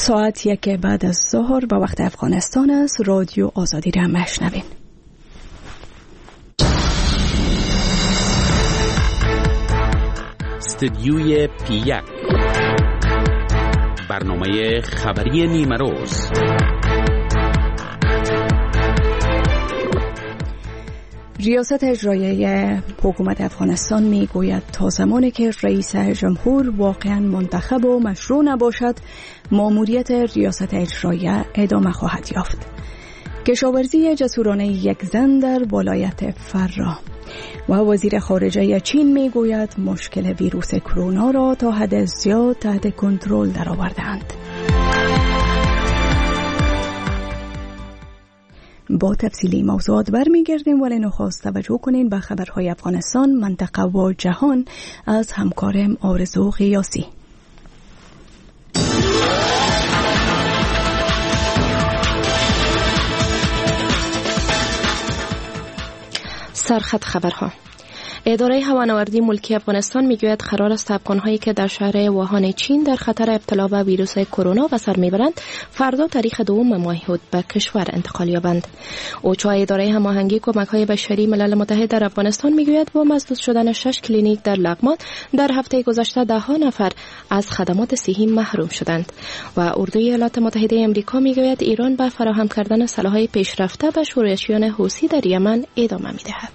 ساعت 1 بعد از ظهر به وقت افغانستان است. رادیو آزادی را مشنوین. استدیوی پی1 برنامه خبری نیمه روز. ریاست اجرایه حکومت افغانستان میگوید تا زمانی که رئیس جمهور واقعا منتخب و مشروع نباشد، ماموریت ریاست اجرایه ادامه خواهد یافت. کشاورزی جسورانه یک زن در ولایت فرا. و وزیر خارجه چین میگوید مشکل ویروس کرونا را تا حد زیاد تحت کنترل درآورده‌اند. با تفصیلی موضوعات برمیگردیم، ولی نخست توجه کنین به خبرهای افغانستان، منطقه و جهان از همکارم آرزو قیاسی. سرخط خبرها. اداره هوانوردی ملکی افغانستان میگوید قرار است افغان‌هایی که در شهر ووهان چین در خطر ابتلا به ویروس کرونا به سر میبرند فردا تاریخ 2 ماه حود به کشور انتقال یابند. اوچا اداره هماهنگی کمک‌های بشری ملل متحد در افغانستان میگوید با مسدود شدن 6 کلینیک در لغمان در هفته گذشته 10 نفر از خدمات صحی محروم شدند. و اردوی ایالات متحده آمریکا میگوید ایران به فراهم کردن سلاح‌های پیشرفته به شورشیان حوثی در یمن ادامه میدهد.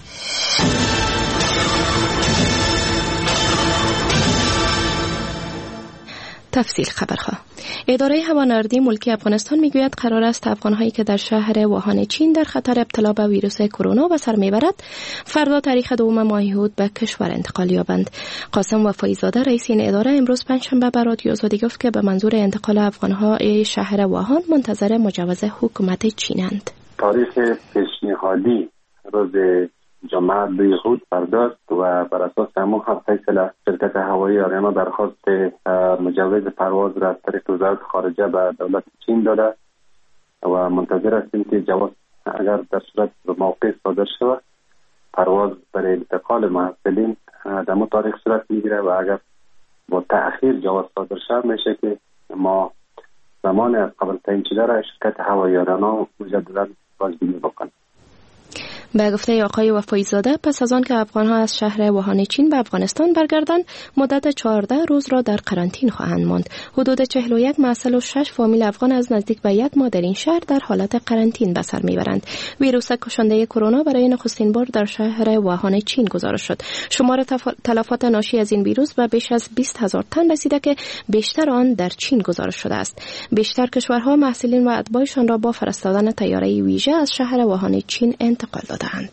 تفصیل خبرها. اداره هوانوردی ملکی افغانستان میگوید قرار است افغان‌هایی که در شهر ووهان چین در خطر ابتلا به ویروس کرونا به سر میبرد فردا تاریخ 2 ماه حود به کشور انتقال یابند. قاسم وفایزاده رئیس این اداره امروز پنجشنبه به رادیو آزادی گفت که به منظور انتقال افغان‌های شهر ووهان منتظر مجوز حکومت چینند. تاریخ پیشنهادی روز جمعه 2 حود پرداخت و بر اساس همون فیصله شرکت هوایی آریانا درخواست مجوز پرواز را از طریق وزارت خارجه به دولت چین داده و منتظر هستیم که جواز اگر در صورت به موقع صادر شود پرواز برای انتقال محصلین در اون تاریخ صورت میگیره و اگر با تأخیر جواز صادر شود میشه که ما زمان از قبل تعیین شده را شرکت هوایی آریانا مجددا بازبینی بکنیم. به گفته آقای وفایزاده پس از آن که افغان‌ها از شهر ووهان چین به افغانستان برگردند مدت 14 روز را در قرنطینه خواهند ماند. حدود 41 محصل و 6 فامیل افغان از نزدیک به 1 ماه در این شهر در حالت قرنطینه به سر میبرند. ویروس کشنده کرونا برای نخستین بار در شهر ووهان چین گزارش شد. شمار تلفات ناشی از این ویروس به بیش از 20,000 تن رسیده که بیشتر آن در چین گزارش شده است. بیشتر کشورها محصلین و اتباعشان را با فرستادن طیاره ویژه از شهر ووهان چین انتقال دادند.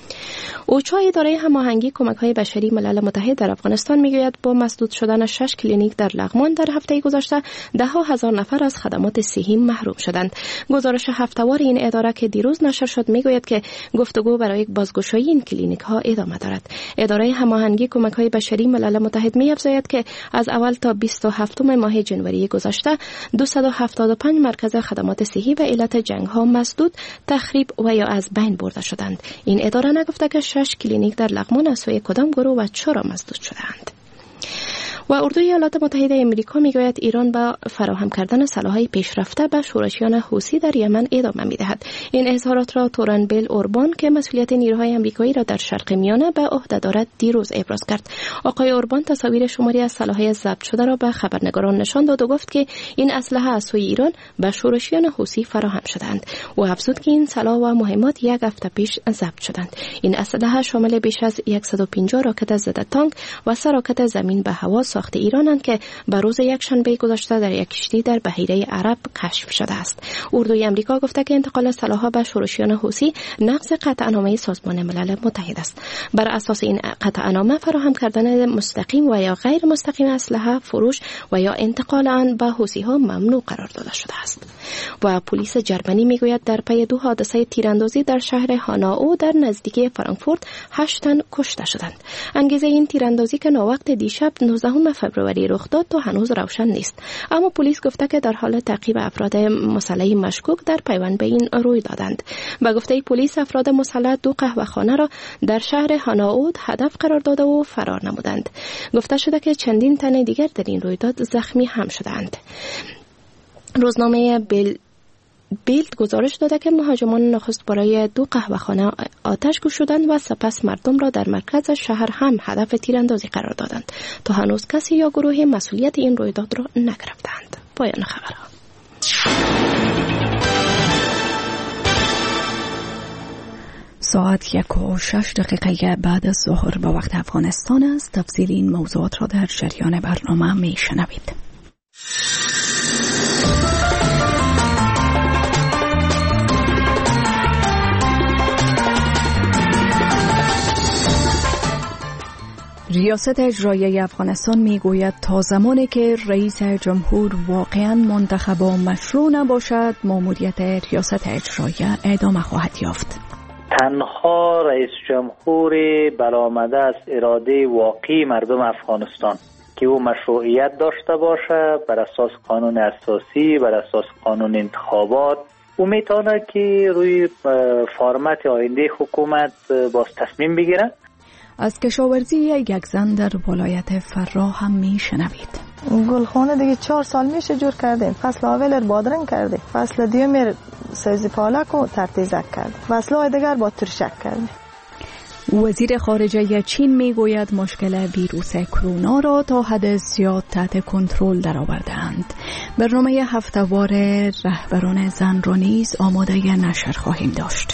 اوچا اداره هماهنگی کمک‌های بشری ملل متحد در افغانستان میگوید با مسدود شدن 6 کلینیک در لغمان در هفته گذشته 10,000 نفر از خدمات صحی محروم شدند. گزارش هفته‌وار این اداره که دیروز نشر شد میگوید که گفتگو برای بازگشایی این کلینیک‌ها ادامه دارد. اداره هماهنگی کمک‌های بشری ملل متحد می‌افزاید که از اول تا 27 ماه جنوری گذشته 275 مرکز خدمات صحی به علت جنگ‌ها مسدود، تخریب و یا از بین برده شدند. این اداره نگفته که 6 کلینیک در لغمان از سوی کدام گروه و چرا مسدود شدند. و اردوی ایالات متحده آمریکا میگوید ایران با فراهم کردن سلاح‌های پیشرفته به شورشیان حوثی در یمن ادامه میدهد. این اظهارات را تورنبل اوربان که مسئولیت نیروهای آمریکایی را در شرق میانه به عهده دارد دیروز ابراز کرد. آقای اوربان تصاویر شماری از سلاح‌های ضبط شده را به خبرنگاران نشان داد و گفت که این اسلحه از سوی ایران به شورشیان حوثی فراهم شدند. او افزود که این سلاح و مهمات یک هفته پیش ضبط شدند. این اسلحه شامل بیش از 150 راکت ضد تانک و 3 راکت زمین به هوا ساخت ایرانند که به روز یکشنبه گذشته در یک کشتی در بحیره عرب کشف شده است. اردوی آمریکا گفته که انتقال سلاح‌ها به شورشیان حوثی نقض قطعنامه سازمان ملل متحد است. بر اساس این قطعنامه فراهم کردن مستقیم و یا غیر مستقیم اسلحه، فروش و یا انتقال آن به حوثی‌ها ممنوع قرار داده شده است. و پلیس جرمنی میگوید در پی 2 حادثه تیراندازی در شهر هانائو در نزدیکی فرانکفورت 8 تن کشته شدند. انگیزه این تیراندازی که ناوقت دیشب 19 فبروری رخ داد تا هنوز روشن نیست، اما پلیس گفته که در حال تعقیب افراد مسلح مشکوک در پیوند به این روی دادند. به گفته پلیس افراد مسلح 2 قهوه‌خانه را در شهر هانائو هدف قرار داده و فرار نمودند. گفته شده که چندین تن دیگر در این رویداد زخمی هم شدند. روزنامه بیلد گزارش داده که مهاجمان نخست برای 2 قهوه‌خانه آتش گشودند و سپس مردم را در مرکز شهر هم هدف تیراندازی قرار دادند. تا هنوز کسی یا گروهی مسئولیت این رویداد را نگرفتند. پایان خبرها. ساعت 1:06 بعد از ظهر به وقت افغانستان است. تفصیل این موضوعات را در جریان برنامه می شنوید. ریاست اجرایی افغانستان میگوید تا زمانی که رئیس جمهور واقعا منتخب و مشروع نباشد ماموریت ریاست اجرایی ادامه خواهد یافت. تنها رئیس جمهور برآمده از اراده واقعی مردم افغانستان که او مشروعیت داشته باشه بر اساس قانون اساسی، بر اساس قانون انتخابات، او میتونه که روی فرمت آینده حکومت باز تصمیم بگیره. از کشاورزی یک زن در ولایت فراه هم میشنوید. گلخانه دیگه 4 سال میشه جور کردیم. فصل اول بادرنگ کردیم، فصل دیگر سبزی پالک و ترتیزک کردیم، فصل دیگر با ترشک کردیم. وزیر خارجه چین میگوید مشکل ویروس کرونا را تا حد زیاد تحت کنترل درآورده‌اند. برنامه هفته‌وار رهبران زن را نیز آماده نشر خواهیم داشت.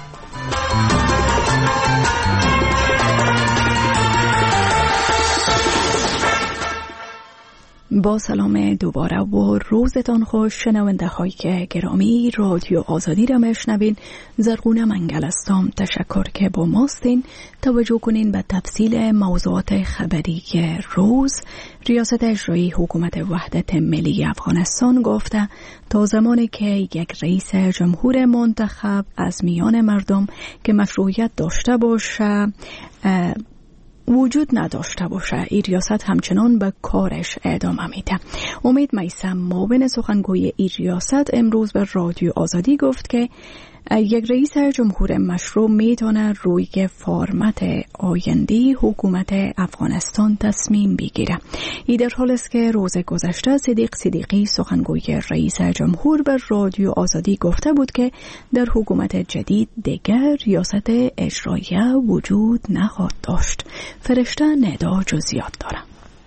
با سلام دوباره و روزتان خوش شنونده های گرامی. رادیو آزادی را میشنوین. زرغونه منگل هستم. تشکر که با ماستین. توجه کنین به تفصیل موضوعات خبری روز. ریاست اجرایی حکومت وحدت ملی افغانستان گفته تا زمانی که یک رئیس جمهور منتخب از میان مردم که مشروعیت داشته باشه وجود نداشته باشه این ریاست همچنان به کارش ادامه میده. امید میثم معاون سخنگوی این ریاست امروز به رادیو آزادی گفت که یک رئیس جمهور مشروع میتونه روی فرمت آینده حکومت افغانستان تصمیم بگیره. این در حال است که روز گذشته صدیقی سخنگوی رئیس جمهور به رادیو آزادی گفته بود که در حکومت جدید دیگر ریاست اجرایی وجود نخواهد داشت. فرشته ندا جزئیات داره.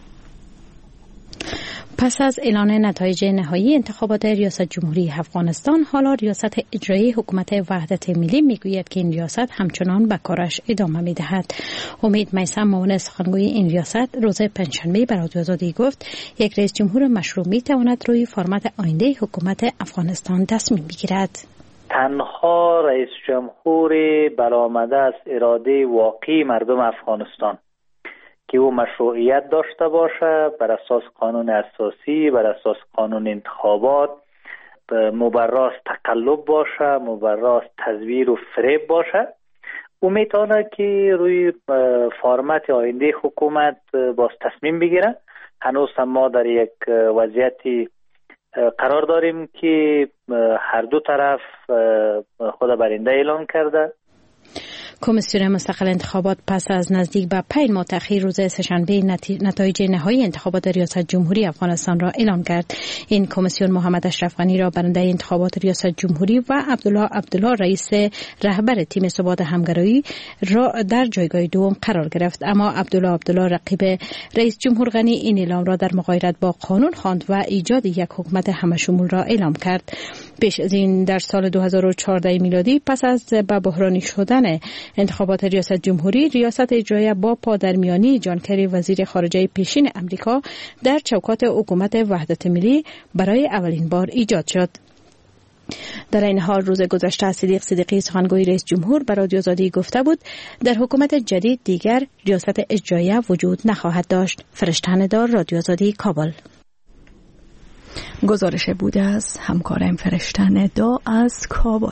پس از اعلان نتایج نهایی انتخابات ریاست جمهوری افغانستان، حالا ریاست اجرایی حکومت وحدت ملی میگوید که این ریاست همچنان به کارش ادامه میدهد. امید میثم معاون سخنگوی این ریاست روز پنجشنبه به رادیو آزادی گفت یک رئیس جمهور مشروع میتواند روی فرمت آینده حکومت افغانستان تصمیم بگیرد. تنها رئیس جمهور برآمده از اراده واقعی مردم افغانستان که او مشروعیت داشته باشه بر اساس قانون اساسی، بر اساس قانون انتخابات، مبراز تقلب باشه، مبراز تزویر و فریب باشه، او میتونه که روی فرمت آینده حکومت باز تصمیم بگیره. هنوز هم ما در یک وضعیتی قرار داریم که هر دو طرف خود برنده اعلان کرده. کمیسیون مستقل انتخابات پس از نزدیک به 5 ماه تأخیر روز سه‌شنبه نتایج نهایی انتخابات ریاست جمهوری افغانستان را اعلان کرد. این کمیسیون محمد اشرف غنی را برنده انتخابات ریاست جمهوری و عبدالله رئیس رهبر تیم ثبات همگرایی را در جایگاه دوم قرار گرفت. اما عبدالله رقیب رئیس جمهور غنی این اعلام را در مغایرت با قانون خواند و ایجاد یک حکومت همشمول را اعلام کرد. پیش از این در سال 2014 میلادی پس از به بحرانی شدن انتخابات ریاست جمهوری، ریاست اجرایی با پادرمیانی جان کری وزیر خارجه پیشین امریکا در چوکات حکومت وحدت ملی برای اولین بار ایجاد شد. در این حال روز گذشته صدیقی سخنگوی رئیس جمهور به رادیو آزادی گفته بود در حکومت جدید دیگر ریاست اجرایی وجود نخواهد داشت. فرشته ندار، رادیو آزادی، کابل. گزارش بوده از همکارم فرشته ندا از کابل.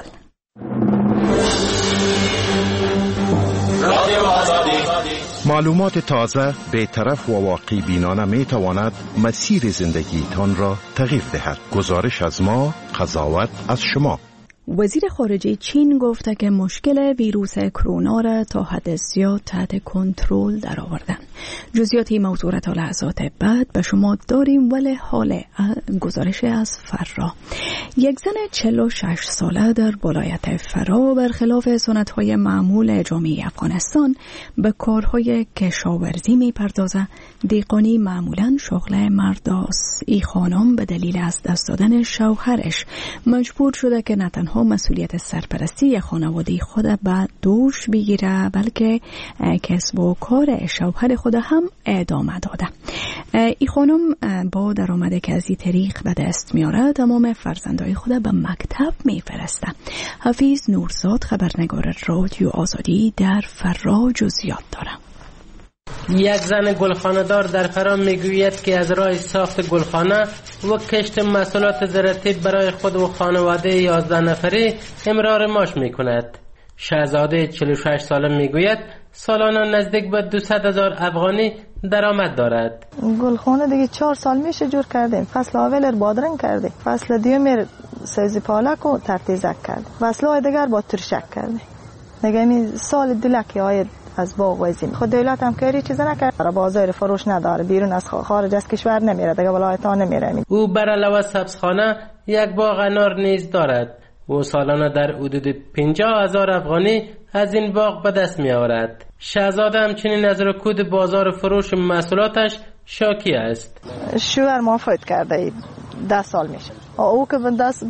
معلومات تازه، بی‌طرف و واقعی بینانه می تواند مسیر زندگیتان را تغییر دهد. گزارش از ما، قضاوت از شما. وزیر خارجه چین گفته که مشکل ویروس کرونا را تا حد زیاد تحت کنترل درآوردند. جزئیات موضوع را تا لحظات بعد به شما داریم، ولی حال گزارش از فرا. یک زن 46 ساله در ولایت فرا برخلاف سنت‌های معمول جامعه افغانستان به کارهای کشاورزی می‌پردازد. دیقانی معمولاً شغل مرد است. این خانم به دلیل از دست دادن شوهرش مجبور شده که نه تنها مسئولیت سرپرستی خانواده خود به دوش بگیره، بلکه کسب و کار شوهر خود هم ادامه داده. این خانم با درآمدی که از این طریق به دست میاره تمام فرزندای خود به مکتب میفرسته. حفیظ نورزاد، خبرنگار رادیو آزادی در فرا، جزئیات داره. یک زن گلخانه‌دار در فرا میگوید که از راه ساخت گلخانه و کشت محصولات زراعتی برای خود و خانواده 11 نفری امرار معاش میکند. شهزاده 46 ساله میگوید سالانه نزدیک به 200,000 افغانی درآمد دارد. گلخانه دیگه 4 سال میشه جور کردیم. فصل اول بادرنگ کردیم، فصل دوم سبزی پالک و ترتیزک کردیم، فصل دیگر با ترشک کردیم. دیگه می سال دلکی آید از باغ و زمین. خود دولت هم کاری چیز نکرد، برای بازار فروش نداره، بیرون از خارج از کشور نمیره، دیگه ولایت ها نمیره. او بر علاوه سبزخانه یک باغ انار نیز دارد و سالانه در حدود 50,000 افغانی از این باغ به دست می آورد. شهزاده همچنین از رکود بازار فروش محصولاتش شاکی است. شوهر ما فوت کرده 10 سال میشه. او که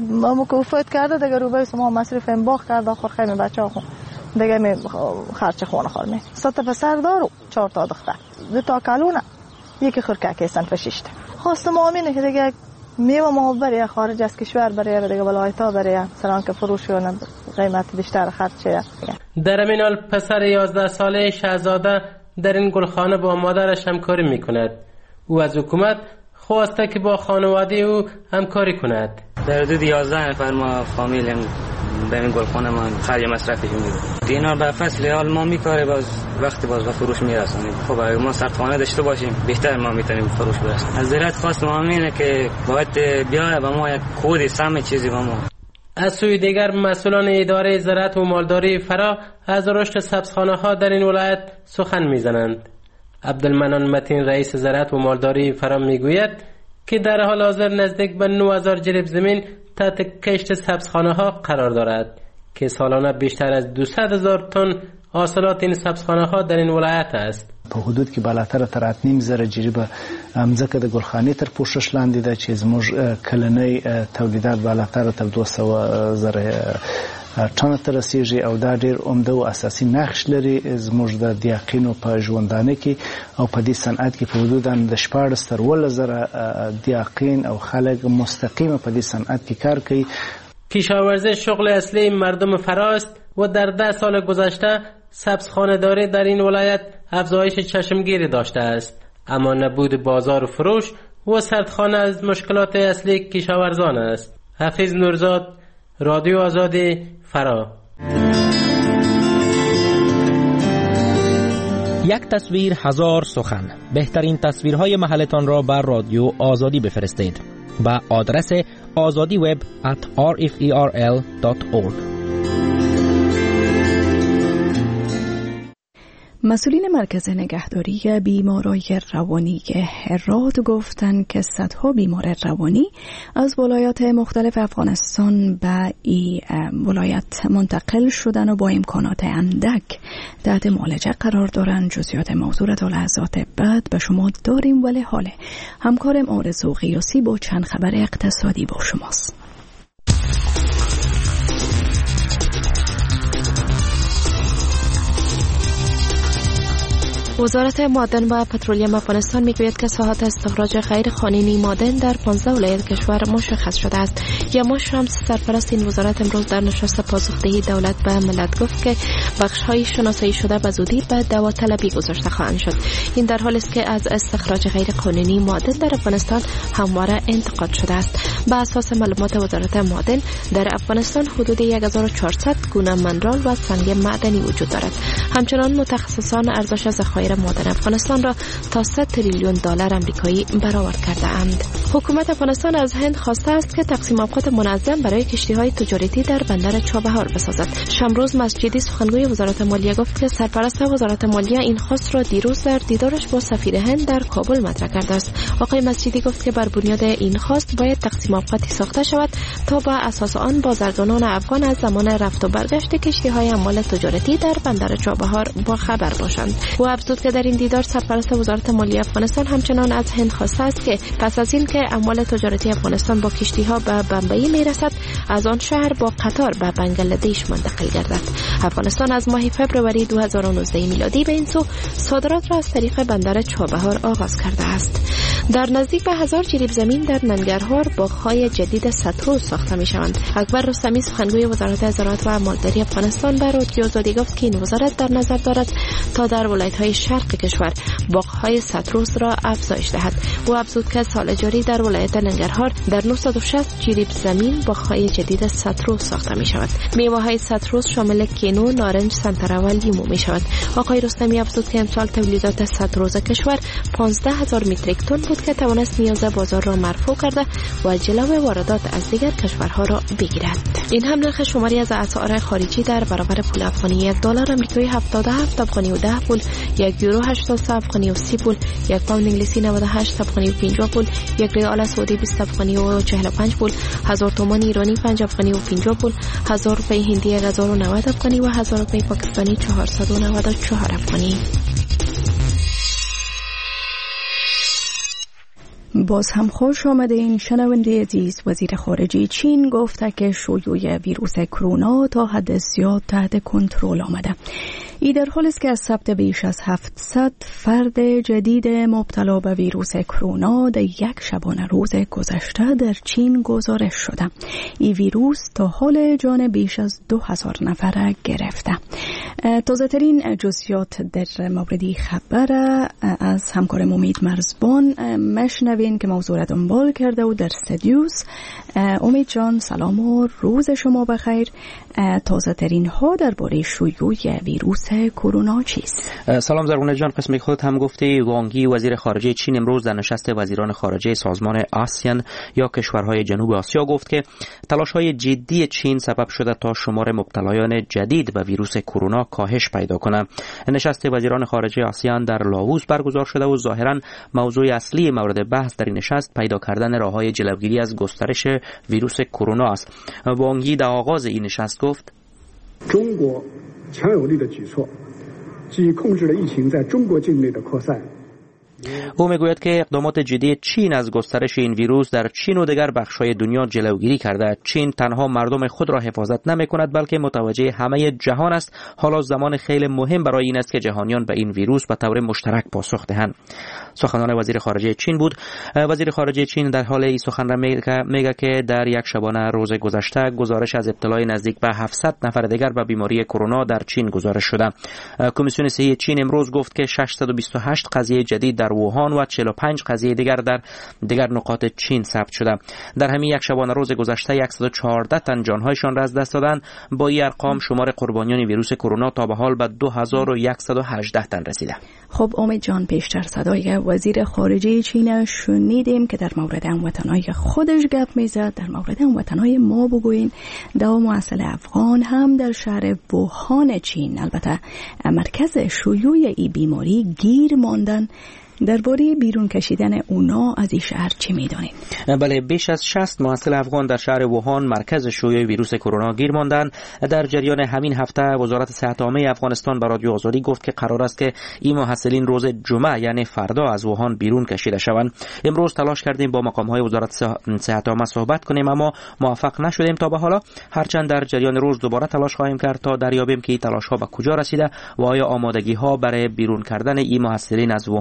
که فوت کرده دیگه روبای ما مصرف این باغ کرده، آخر خیلی بچه‌ها خون دیگه می خرچ خونه خورد. 3 تا پسر دارو، 4 تا دختر، 2 تا کلونه، یکی خرکک هستن فشیشته. خواست ما همینه که دیگه میوه ما برای خارج از کشور برای دیگه ولایت ها برای سلام که فروش و قیمت بیشتر خرچه. در این حال پسر 11 ساله شهزاده در این گلخانه با مادرش همکاری میکند. او از حکومت خواسته که با خانواده او همکاری کند. در حدود 11 نفر ما فامیلیم به این گلخانه ما خرج مصرفش میدیم. دینار به فصل حال ما میکاره، باز وقتی باز به فروش میرسونیم. خب اگه ما سرخانه داشته باشیم بهتر ما میتونیم فروش برسونیم. از زراعت خواست ما اینه که باید بیاره به ما یک کد سم چیزی به ما. از سوی دیگر مسئولان اداره زراعت و مالداری فرا از رشد سبزخانه ها در این ولایت سخن میزنند. عبدالمنان متین رئیس زراعت و مالداری فرا میگوید که در حال حاضر نزدیک به 9,000 جریب زمین تحت کشت سبزخانه ها قرار دارد که سالانه بیشتر از 200,000 تن حاصلات این سبزخانه ها در این ولایت است. په حدود کې بالاتر تر 8,500 جریبه ځمکه د ګلخانې تر پوښښ لاندې ده چې زموږ کلنۍ تولیدات بالاتر تر 200,000 ټنه ته رسیږي او دا ډېر عمده او اساسي نقش لري زموږ د دیاقینو په ژوندانه کې او په دې صنعت کې په حدود د 14 تر 10,000 دیاقین او خلک مستقیم په دې صنعت کې کار کوي. کشاورزی شغل اصلی مردم فراست و در 10 سال گذشته سبزخانه‌داری در این ولایت افزایش چشمگیری داشته است، اما نبود بازار فروش و سردخانه از مشکلات اصلی کشاورزان است. حفیظ نورزاد، رادیو آزادی، فرا. یک تصویر هزار سخن. بهترین تصویرهای محلتان را بر رادیو آزادی بفرستید به آدرس azadiweb@rferl.org. مسئولین مرکز نگهداری بیمارای روانی هرات گفتند که صدها بیمار روانی از ولایات مختلف افغانستان به این ولایت منتقل شدن و با امکانات اندک تحت معالجه قرار دارند. جزئیات موضوع را تا لحظات بعد به شما داریم، ولی حاله همکارم آرزو قیاسی با چند خبر اقتصادی با شماست. وزارت معدن و پترولیم افغانستان میگوید که ساحات استخراج غیر قانونی معدن در 15 ولایت کشور مشخص شده است. یما شمس، سرپرست این وزارت، امروز در نشست پاسخدهی دولت به ملت گفت که بخش‌های شناسایی شده به زودی به داوطلبی گذاشته خواهند شد. این در حالی است که از استخراج غیر قانونی معدن در افغانستان همواره انتقاد شده است. به اساس معلومات وزارت معدن در افغانستان حدود 1400 گونه منرال و سنگ معدنی وجود دارد. همچنان متخصصان ارزش ذخایر معدن افغانستان را تا 100 تریلیون دلار آمریکایی برآورد کرده اند. حکومت افغانستان از هند خواسته است که تقسیم اوقات منظم برای کشتی‌های تجارتی در بندر چابهار بسازد. شمروز مسجدی سخنگوی وزارت مالیه گفت که سرپرست وزارت مالیه این خواست را دیروز در دیدارش با سفیر هند در کابل مطرح کرده است. آقای مسجدی گفت که بر بنیاد این خواست باید تقسیم اوقاتی ساخته شود تا با اساس آن بازرگانان افغان از زمان رفت و برگشت کشتی‌های حمال تجارتی در بندر چابهار با خبر باشند. او افزود که در این دیدار سرپرست وزارت مالیه افغانستان همچنان از هند خواسته است که پس از این که اموال تجارتی افغانستان با کشتی‌ها به بمبئی میرسد، از آن شهر با قطار به بنگلادش منتقل گردد. افغانستان از ماه فبروری 2019 میلادی به این سو صادرات را از طریق بندر چابهار آغاز کرده است. در نزدیک به 1000 جریب زمین در ننگرهار باغ‌های جدید ستروز ساخته می‌شوند. اکبر رستمی سخنگوی وزارت زراعت و مالداری افغانستان به رادیو آزادی گفت که این وزارت در نظر دارد تا در ولایت‌های شرق کشور باغ‌های ستروز را افزایش دهد. او افزود که سال جاری در ولایت ننگرهار در 960 جریب زمین باغ‌های جدید ستروز ساخته می‌شود. میوه‌های ستروز شامل کینو، نارنج، سنتره و لیمو می‌شود. آقای رستمی افزود که امسال تولیدات ستروز کشور 15000 متریک تن بود که توانست نیاز بازار را مرفوع کرده و جلو واردات از دیگر کشورها را بگیرد. این هم نرخ شماری از اسعار خارجی در برابر پول افغانی: $1 آمریکایی 77 افغانی و 10 پول، €1 83 افغانی و 30 پول، یک پوند انگلیسی 98 افغانی و 50 پول، یک ریال سعودی 20 افغانی و 45 پول، 1000 تومان ایرانی 5 افغانی و 50 پول، 1000 روپیه هندی 1090 افغانی و 1000 روپیه پاکستانی 494 افغانی. باز هم خوش آمده این شنونده عزیز. وزیر خارجه چین گفته که شیوع ویروس کرونا تا حد زیاد تحت کنترل آمده. ای در حالی است که از ثبت بیش از 700 فرد جدید مبتلا به ویروس کرونا در یک شبانه روز گذشته در چین گزارش شده. این ویروس تا حال جان بیش از 2000 نفر گرفته. تازه ترین جزئیات در موردی خبر از همکارم امید مرزبان مشنوین که موضوع را دنبال کرده و در استودیوس. امید جان سلام و روز شما بخیر. تازه ترین ها درباره شیوع ویروس کرونا چیست؟ سلام زرغونه جان، قسم خود هم گفته وانگی وزیر خارجه چین امروز در نشست وزیران خارجه سازمان آسیان یا کشورهای جنوب آسیا گفت که تلاش‌های جدی چین سبب شده تا شمار مبتلایان جدید به ویروس کرونا کاهش پیدا کنه. نشست وزیران خارجه آسیان در لاوس برگزار شده و ظاهراً موضوع اصلی مورد بحث در این نشست پیدا کردن راه‌های جلوگیری از گسترش ویروس کرونا است. وانگی در آغاز این نشست گفت: او میگوید که اقدامات جدی چین از گسترش این ویروس در چین و دیگر بخش‌های دنیا جلوگیری کرده. چین تنها مردم خود را حفاظت نمی‌کند بلکه متوجه همه جهان است. حالا زمان خیلی مهم برای این است که جهانیان به این ویروس به طور مشترک پاسخ دهند. سخنان وزیر خارجه چین بود. وزیر خارجه چین در حال این سخن را میگه که در یک شبانه روز گذشته گزارش از ابتلای نزدیک به 700 نفر دیگر به بیماری کرونا در چین گزارش شده. کمیسیون صحی چین امروز گفت که 628 قضیه جدید در ووهان و 45 قضیه دیگر در دیگر نقاط چین ثبت شده. در همین یک شبانه روز گذشته 114 تن جانهایشان را از دست دادند. با این ارقام شمار قربانیان ویروس کرونا تا به حال به 2118 تن رسیده. خب امید جان، پیشتر صدای وزیر خارجه چین شنیدیم که در مورد هموطنای خودش گپ میزد. در مورد هموطنای ما بگوین. دوام اصل افغان هم در شهر ووهان چین، البته مرکز شیوع این بیماری، گیر ماندن. درباره بیرون کشیدن اونا از این شهر چی میدونید؟ بله، بیش از 60 محصل افغان در شهر ووهان مرکز شیوع ویروس کرونا گیر ماندند. در جریان همین هفته وزارت صحت عامه افغانستان به رادیو آزادی گفت که قرار است که این محصلین روز جمعه یعنی فردا از ووهان بیرون کشیده شوند. امروز تلاش کردیم با مقام‌های وزارت صحت عامه صحبت کنیم اما موفق نشدیم تا به حالا. هرچند در جریان روز دوباره تلاش خواهیم کرد تا دریابیم که این تلاش‌ها به کجا رسیده و آیا آمادگی‌ها برای بیرون کردن این محصلین از ووهان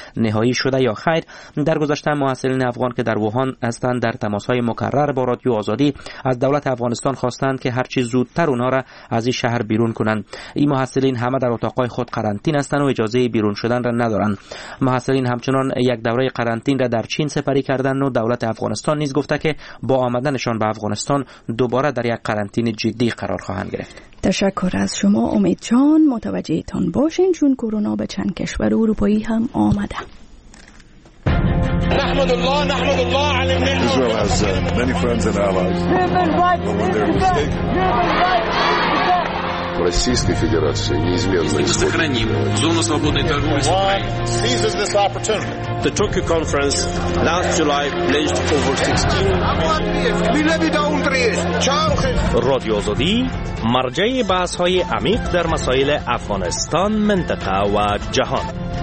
نهایی شده یا خیر. در گذشته محصلین افغان که در ووهان هستند در تماس‌های مکرر با رادیو آزادی از دولت افغانستان خواستند که هر چه زودتر اونها را از این شهر بیرون کنند. این محصلین همه در اتاقهای خود قرنطین هستند و اجازه بیرون شدن را ندارند. محصلین همچنان یک دوره قرنطین را در چین سپری کردند و دولت افغانستان نیز گفته که با آمدنشان به افغانستان دوباره در یک قرنطین جدی قرار خواهند گرفت. تشکر از شما امید جان. متوجهتان باشین چون کرونا به چند کشور اروپایی هم آمده. نحمد الله على النعمة. Israel has many friends and allies. When they're mistaken. Российской Федерации неизменно сохраним зону свободной торговли с Украиной. Seizes this opportunity. The Tokyo conference last July pledged over 16. رادیو آزادی مرجع بحث‌های عمیق در مسائل افغانستان، منطقه و جهان.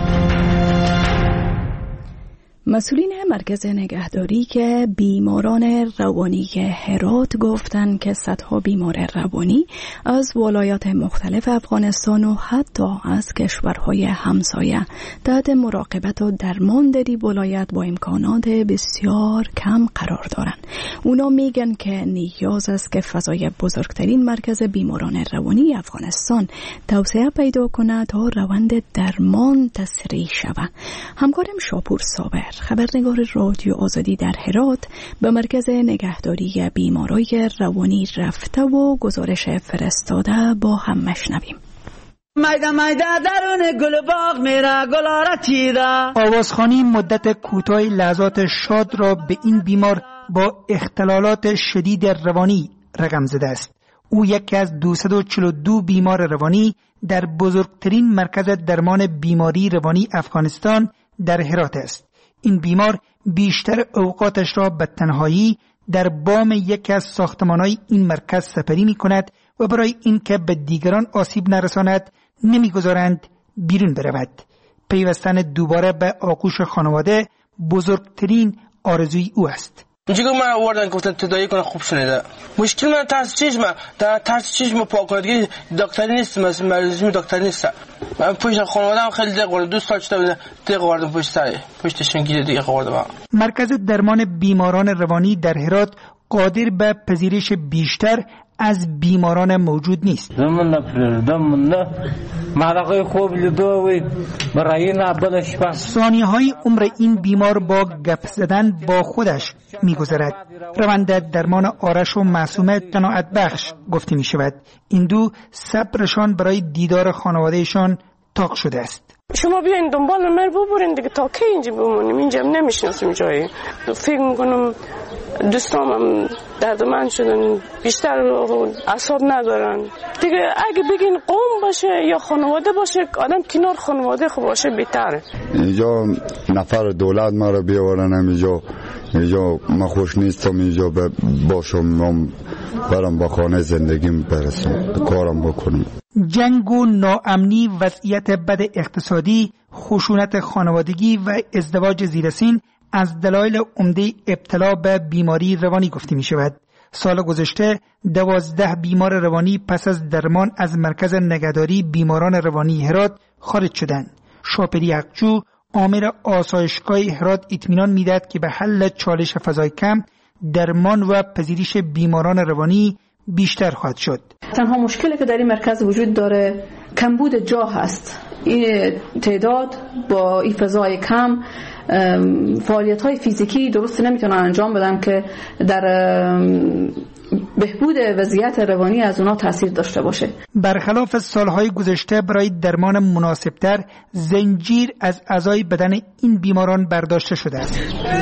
مسئولین مرکز نگهداری که بیماران روانی هرات گفتند که صدها بیمار روانی از ولایات مختلف افغانستان و حتی از کشورهای همسایه تحت مراقبت و درمان در این ولایت با امکانات بسیار کم قرار دارند. اونا میگن که نیاز است که فضای بزرگترین مرکز بیماران روانی افغانستان توسعه پیدا کند تا روند درمان تسریع شود. همکارم شاپور صابر خبرنگار رادیو آزادی در هرات به مرکز نگهداری بیمارای روانی رفته و گزارش فرستاده با هم مشنویم. میده درون گل باغ میره گلاره چیده. آوازخوانی مدت کوتاه لحظات شاد را به این بیمار با اختلالات شدید روانی رقم زده است. او یکی از 242 بیمار روانی در بزرگترین مرکز درمان بیماری روانی افغانستان در هرات است. این بیمار بیشتر اوقاتش را به تنهایی در بام یکی از ساختمان‌های این مرکز سپری می‌کند و برای اینکه به دیگران آسیب نرساند نمی‌گذارند بیرون برود. پیوستن دوباره به آغوش خانواده بزرگترین آرزوی او است. جیگر من آوردن گفتن تدایی کنه خوب شنیده. مشکل من ترس چشم پاک کنه. دکتری نیست، مریضی دکتری نیست. من پشت خانواده‌ام خیلی دقیق وارد 2 سال شده دقیق وارد پشتشون گیره دقیق وارد. مرکز درمان بیماران روانی در هرات قادر به پذیرش بیشتر از بیماران موجود نیست. ثانیه‌های عمر این بیمار با گپ زدن با خودش می‌گذرد. روند درمان آرش و معصومه قناعت بخش گفته می‌شود. این دو صبرشان برای دیدار خانوادهشان طاق شده است. شما بیاین دنبال من ببرین دیگه تا کی اینجا بمونیم؟ اینجا نمیشناسیم جایی. فکر می‌کنم دوستانم دردمند شدن، بیشتر اعصاب ندارن دیگه. اگه بگین قوم باشه یا خانواده باشه، آدم کنار خانواده خوب باشه بهتره. اینجا نفر دولت ما رو بیاورن، اینجا ما خوش نیستم، اینجا باشم من برم با خانه زندگیم برسم، کارم بکنم. جنگ و ناامنی، وضعیت بد اقتصادی، خشونت خانوادگی و ازدواج زیرسین از دلایل عمده ابتلا به بیماری روانی گفته می شود. سال گذشته 12 بیمار روانی پس از درمان از مرکز نگهداری بیماران روانی هرات خارج شدند. شاپری حقجو آمر آسایشگاه هرات اطمینان می‌دهد که به حل چالش فضای کم درمان و پذیرش بیماران روانی بیشتر خواهد شد. تنها مشکلی که در این مرکز وجود داره کمبود جا هست. این تعداد با این فضای کم فعالیت‌های فیزیکی درست نمیتونن انجام بدن که در بهبود وضعیت روانی از اونا تاثیر داشته باشه. برخلاف سالهای گذشته برای درمان مناسبتر زنجیر از اعضای بدن این بیماران برداشته شده است.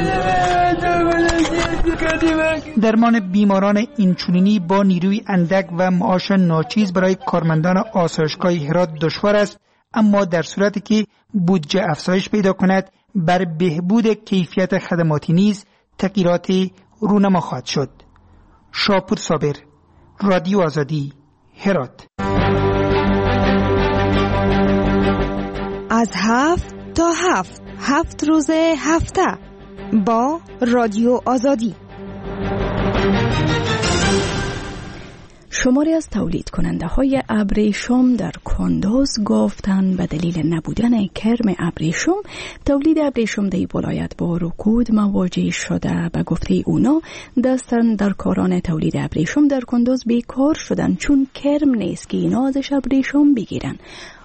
درمان بیماران اینچنینی با نیروی اندک و معاش ناچیز برای کارمندان آسایشگاه هرات دشوار است، اما در صورتی که بودجه افزایش پیدا کند بر بهبود کیفیت خدماتی نیز تغییراتی رونما خواهد شد. شاپور صابر، رادیو آزادی، هرات. از 7 تا 7 روز هفته با رادیو آزادی. شماری از تولید کننده های ابریشم در کندوز گفتند به دلیل نبودن کرم ابریشم تولید ابریشم در ولایت با رکود مواجه شده. به گفته اونا دستن در کاران تولید ابریشم در کندوز بیکار شدن چون کرم نیست که اینا ازش ابریشم بگیرن.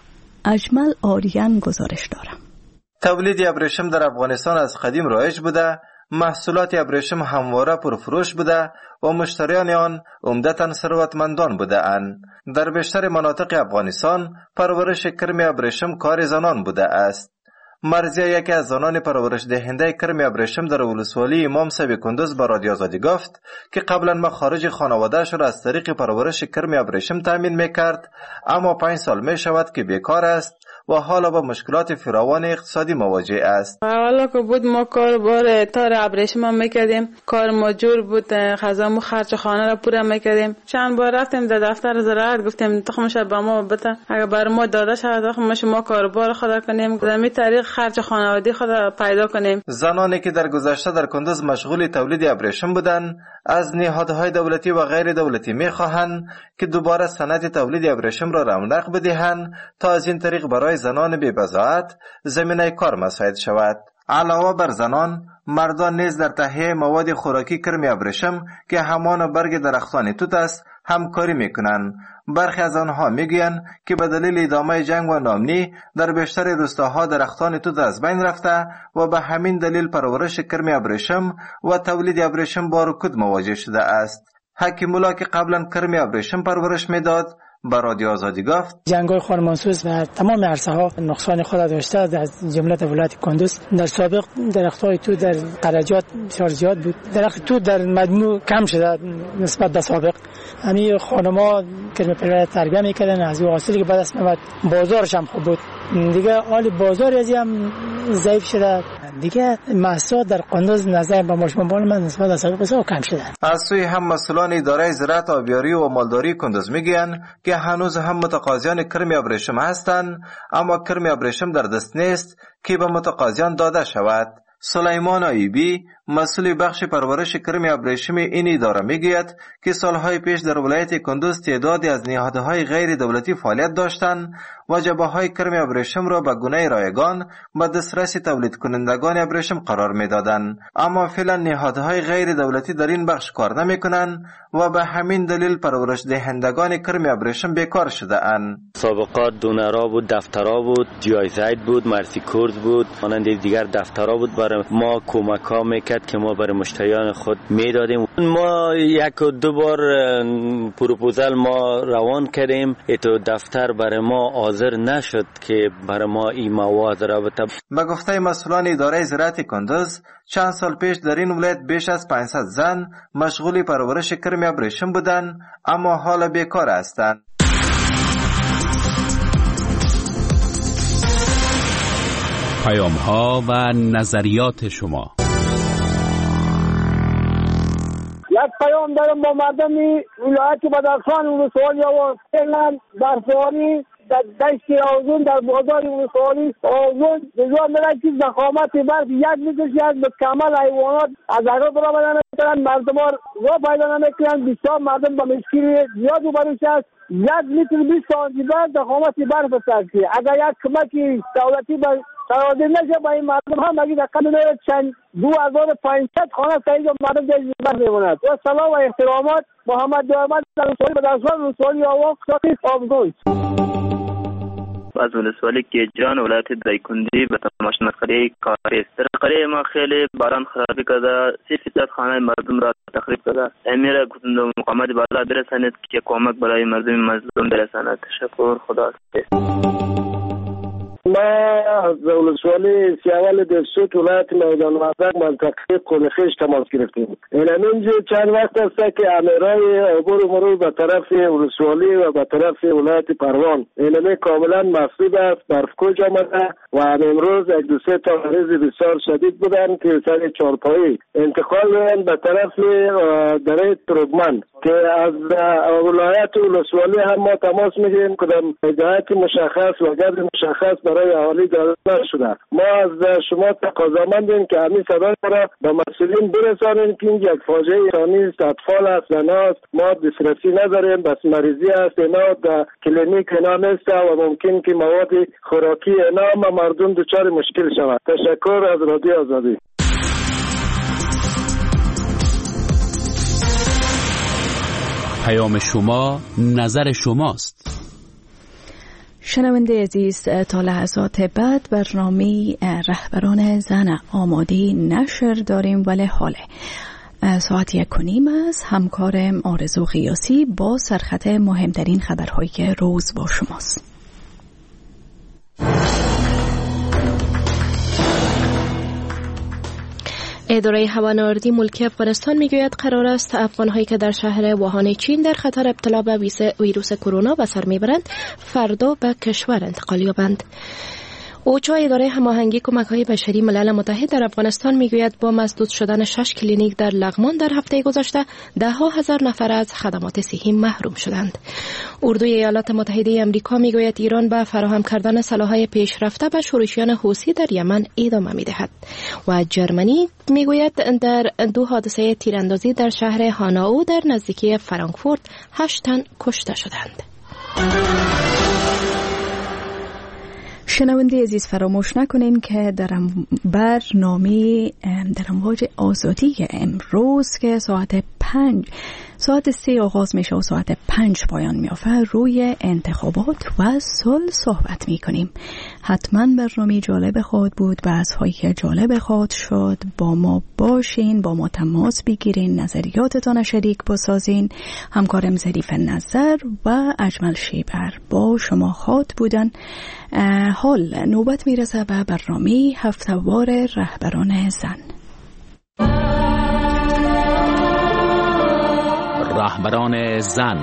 اجمل آریان گزارش دارم. تولید ابریشم در افغانستان از قدیم رایج بوده. محصولات ابریشم همواره پرفروش بوده و مشتریان آن عمدتاً ثروتمندان بوده اند. در بیشتر مناطق افغانستان پرورش کرم ابریشم کار زنان بوده است. مرزیه یکی از زنان پرورش دهنده کرم ابریشم در ولسوالی امام صاحب کندوز به رادیو آزادی گفت که قبلا مخارج خانواده‌اش را از طریق پرورش کرم ابریشم تامین میکرد، اما 5 سال می شود که بیکار است و حالا با مشکلات فراوان اقتصادی مواجه است. حالا که بود ما کار تار ابریشم هم میکردیم، کار ما جور بود، غذامو خرج خانه را پورا میکردیم. چند بار رفتیم در دفتر زراعت گفتیم تخمش به ما بده، اگر بر ما داده شود تخمش ما کاروبار خود کنیم، در این طریق خرج خانوادگی خود پیدا کنیم. زنانی که در گذشته در کندوز مشغول تولید ابریشم بودند از نهادهای دولتی و غیر دولتی میخواهند که دوباره صنعت تولید ابریشم را رونق بدهند تا از این طریق برای زنان بی‌بضاعت زمینه کار مساعد شود. علاوه بر زنان، مردان نیز در تهیه مواد خوراکی کرم ابریشم که همان برگ درختان توت است همکاری میکنند. برخی از آنها میگویند که به دلیل ادامه جنگ و ناامنی در بیشتر روستاها درختان توت از بین رفته و به همین دلیل پرورش کرم ابریشم و تولید ابریشم با رکود مواجه شده است. حکیم الله که قبلا کرم ابریشم پرورش میداد با رادیو آزادی گفت جنگ‌های خانمانسوز در تمام عرصه‌ها نقصان خود داشته. از جمله ولایت کندوز در سابق درخت‌های توت در قرجات بسیار زیاد بود، درخت توت در مجموع کم شده نسبت به سابق. همین خانم‌ها کرم پرور تربیت می‌کردن، از اون حاصلی که بعد از نمود بازارش هم خوب بود. دیگه حال بازار از هم ضعیف شده. دیگه محصولات در کندوز نظر به مشمول من نسبت به سابق بسیار کم شده. از سوی هم مسئولان اداره زراعت، آبیاری و مالداری کندوز میگویند که هنوز هم متقاضیان کرم ابریشم هستند، اما کرم ابریشم در دست نیست که به متقاضیان داده شود. سلیمان ایبی مسئول بخش پرورش کرم ابریشم این اداره میگوید که سالهای پیش در ولایت کندوز تعدادی از نهادهای غیر دولتی فعالیت داشتند و جبهه‌های کرم ابریشم را به گونه رایگان به دسترس تولید کنندگان ابریشم قرار میدادند، اما فعلا نهادهای غیر دولتی در این بخش کار نمیکنند و به همین دلیل پرورش دهندگان کرم ابریشم بیکار شده اند. سابقات دونرا بود، دفترا بود، جای زید بود، مرسی کورز بود، مانند دیگر دفترا بود. برای ما کمک ها میکرد که ما برای مشتریان خود میدادیم. ما 1 و 2 بار پروپوزال ما روان کردیم، تو دفتر برای ما حاضر نشد که برای ما این مواد را بده. به گفته مسئولان اداره زراعت کندوز چند سال پیش در این ولایت بیش از 500 زن مشغول پرورش کرم ابریشم بودند، اما حالا بیکار هستند. پیام ها و نظریات شما. یک پیام دارم با مردم ولایت بدخشان ولسوالی و فعلا برفواری در دشت آوزون در بازار ولسوالی آوزون بزار میره که زخامت برف یک میکشی از مکمل حیوانات از اگر برابر نمیکنن، مردم را پیدا نمیکنن، بسیار مردم با مشکل زیاد روبروش است. 1 متر 20 سانتیمتر زخامت برف سرکی اگر یک کمکی دولتی سرازیر نشه با این مردم هم اگه دقیقا چند 2500 خانه سعید و مردم در زیبت میموند. و سلام و احترامات محمد دارمد در رسولی بدرسان رسولی آواق ساقی آبزوی از ولسوالی که جان ولایت دایکندی به تماش مسخره کاری است. در قریه ما خیلی باران خرابی کرده، 300 خانه مردم را تخریب کرده. امیر مقامات بالا برساند که کمک برای مردم مظلوم برساند. تشکر، خدا حافظ. ما از ولسوالی سیاوال دفسوت ولایت میدان وردک منطقه قلخیش تماس گرفتیم. اینجا چند وقت است که امیرای عبور مرور به طرف ولسوالی و به طرف ولایت پروان اینمی کاملا مسدود است. برف کوچ آمده و امروز یک دو سه تا مریض بسیار شدید بودن که سر چهارپایی انتقال دادن به طرف دره تروگمن که از ولایت ولسوالی هم ما تماس میگیریم کدام جهت مشخص و گرد مشخص برای اهالی داده نشده. ما از شما تقاضامندیم که همین صدا را به مسئولین برسانیم که این یک فاجعه انسانی است، اطفال است، زناست، ما دسترسی نداریم، بس مریضی است، اینا در کلینیک اینا نیست و ممکن که مواد خوراکی اینا مردم دچار مشکل شود. تشکر از رادیو آزادی. پیام شما نظر شماست. شنونده عزیز، تا لحظات بعد برنامه رهبران زن آماده نشر داریم، ولی حاله ساعت 1:30 است. همکارم آرزو غیاسی با سرخط مهمترین خبرهایی که روز با شماست. اداره هوانوردی ملکی افغانستان میگوید قرار است افغان‌هایی که در شهر ووهان چین در خطر ابتلا به ویروس کرونا به سر میبرند فردا به کشور انتقال یابند. اوچا اداره هماهنگی کمک‌های بشری ملل متحد در افغانستان میگوید با مسدود شدن 6 کلینیک در لغمان در هفته گذشته 10,000 نفر از خدمات صحی محروم شدند. اردوی ایالات متحده آمریکا میگوید ایران به فراهم کردن سلاح‌های پیشرفته به شورشیان حوثی در یمن ادامه میدهد و جرمنی میگوید در 2 حادثه تیراندازی در شهر هاناو در نزدیکی فرانکفورت 8 تن کشته شدند. شنونده عزیز، فراموش نکنین که در برنامه در امواج آزادی امروز که ساعت 3 آغاز میشه و ساعت 5 پایان میافته روی انتخابات و صلح صحبت میکنیم. حتما برنامه جالب خواهد بود. بحث‌هایی که جالب خواهد شد، با ما باشین، با ما تماس بگیرین، نظریاتتان شریک بسازین. همکارم ظریف نظر و اجمل شیبر با شما خواهد بودن. حال نوبت میرسه به برنامه هفته‌وار رهبران زن. رهبران زن.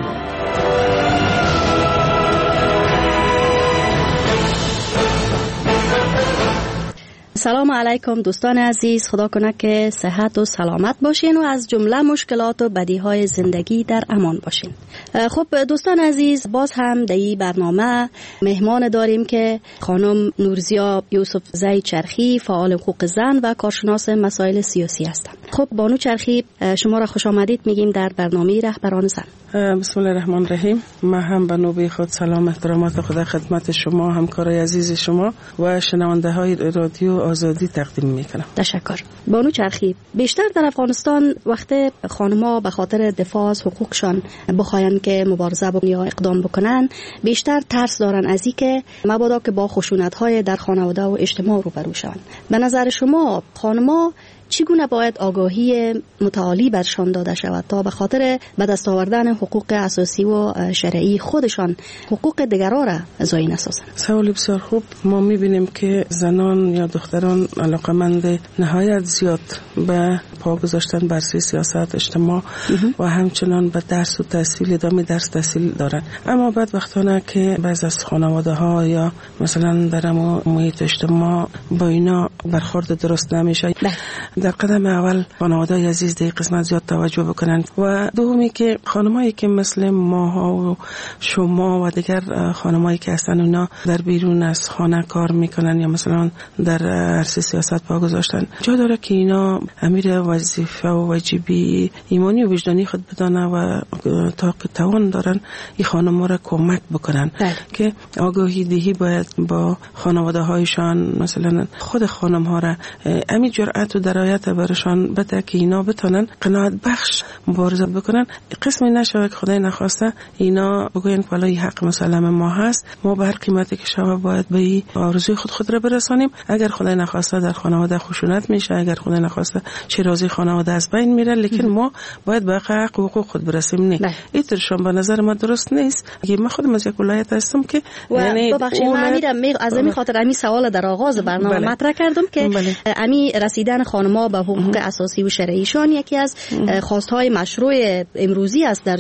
سلام علیکم دوستان عزیز، خدا کنه که صحت و سلامت باشین و از جمله مشکلات و بدیهای زندگی در امان باشین. خب دوستان عزیز، باز هم در این برنامه مهمان داریم که خانم نورزیا یوسف زی چرخی، فعال حقوق زن و کارشناس مسائل سیاسی هستند. خب بانو چرخی، شما را خوش آمدید میگیم در برنامه رهبران زن. بسم الله الرحمن الرحیم. من هم به نوبه خود سلام احترامات خدا خدمت شما، همکارای عزیز شما و شنونده های رادیو آزادی تقدیم میکنم. تشکر. بانو چرخی، بیشتر در افغانستان وقت خانم‌ها به خاطر دفاع از حقوقشان بخواین که مبارزه یا اقدام بکنن، بیشتر ترس دارن از اینکه مبادا که با خشونت‌های در خانواده و اجتماع روبرو شوند. به نظر شما خانم‌ها چگونه باید آگاهی متعالی برشان داده شود تا به خاطر به دست آوردن حقوق اساسی و شرعی خودشان حقوق دیگران را ضایع نسازند؟ سوال بسیار خوب. ما می‌بینیم که زنان یا دختران علاقمند نهایت زیاد به پا گذاشتن بر سیاست اجتماع و همچنان به درس و تحصیل، ادامه درس تحصیل دارند. اما بعد وقتانه که بعضی از خانواده‌ها یا مثلا در محیط اجتماع با اینا برخورد درست نمیشه، در قدم اول خانواده عزیز در قسمت زیاد توجه بکنند و دومی که خانمایی که مثل ماها و شما و دیگر خانمایی که هستن اونا در بیرون از خانه کار میکنن یا مثلا در عرصه سیاست پا گذاشتن، جا داره که اینا امیر وظیفه و واجبی ایمانی و وجدانی خود بدانه و تا که توان دارن این خانم‌ها را کمک بکنن که آگاهی دهی باید با خانواده هایشان، مثلا خود خانم‌ها را امی جرأت و درایت برشان بده که اینا بتونن قناعت بخش مبارزه بکنن. قسمی نشوه که خدای نخواسته اینا بگوین که والله حق مسلم ما هست، ما به هر قیمتی که شوه باید به این آرزوی خود را برسانیم. اگر خدای نخواسته در خانواده خشونت میشه، اگر خدای نخواسته شیرازی خانواده از بین میره، لیکن ما باید به حق حقوق خود برسیم. نه اینطورشون به نظر ما درست نیست. اگه من خودم از یک ولایت هستم که یعنی ببخشید من از همین خاطر همین سوال در آغاز برنامه مطرح کردم که همین رسیدن خانم‌ها به حقوق اساسی و شرعیشان یکی از خواست‌های مشروع امروزی است در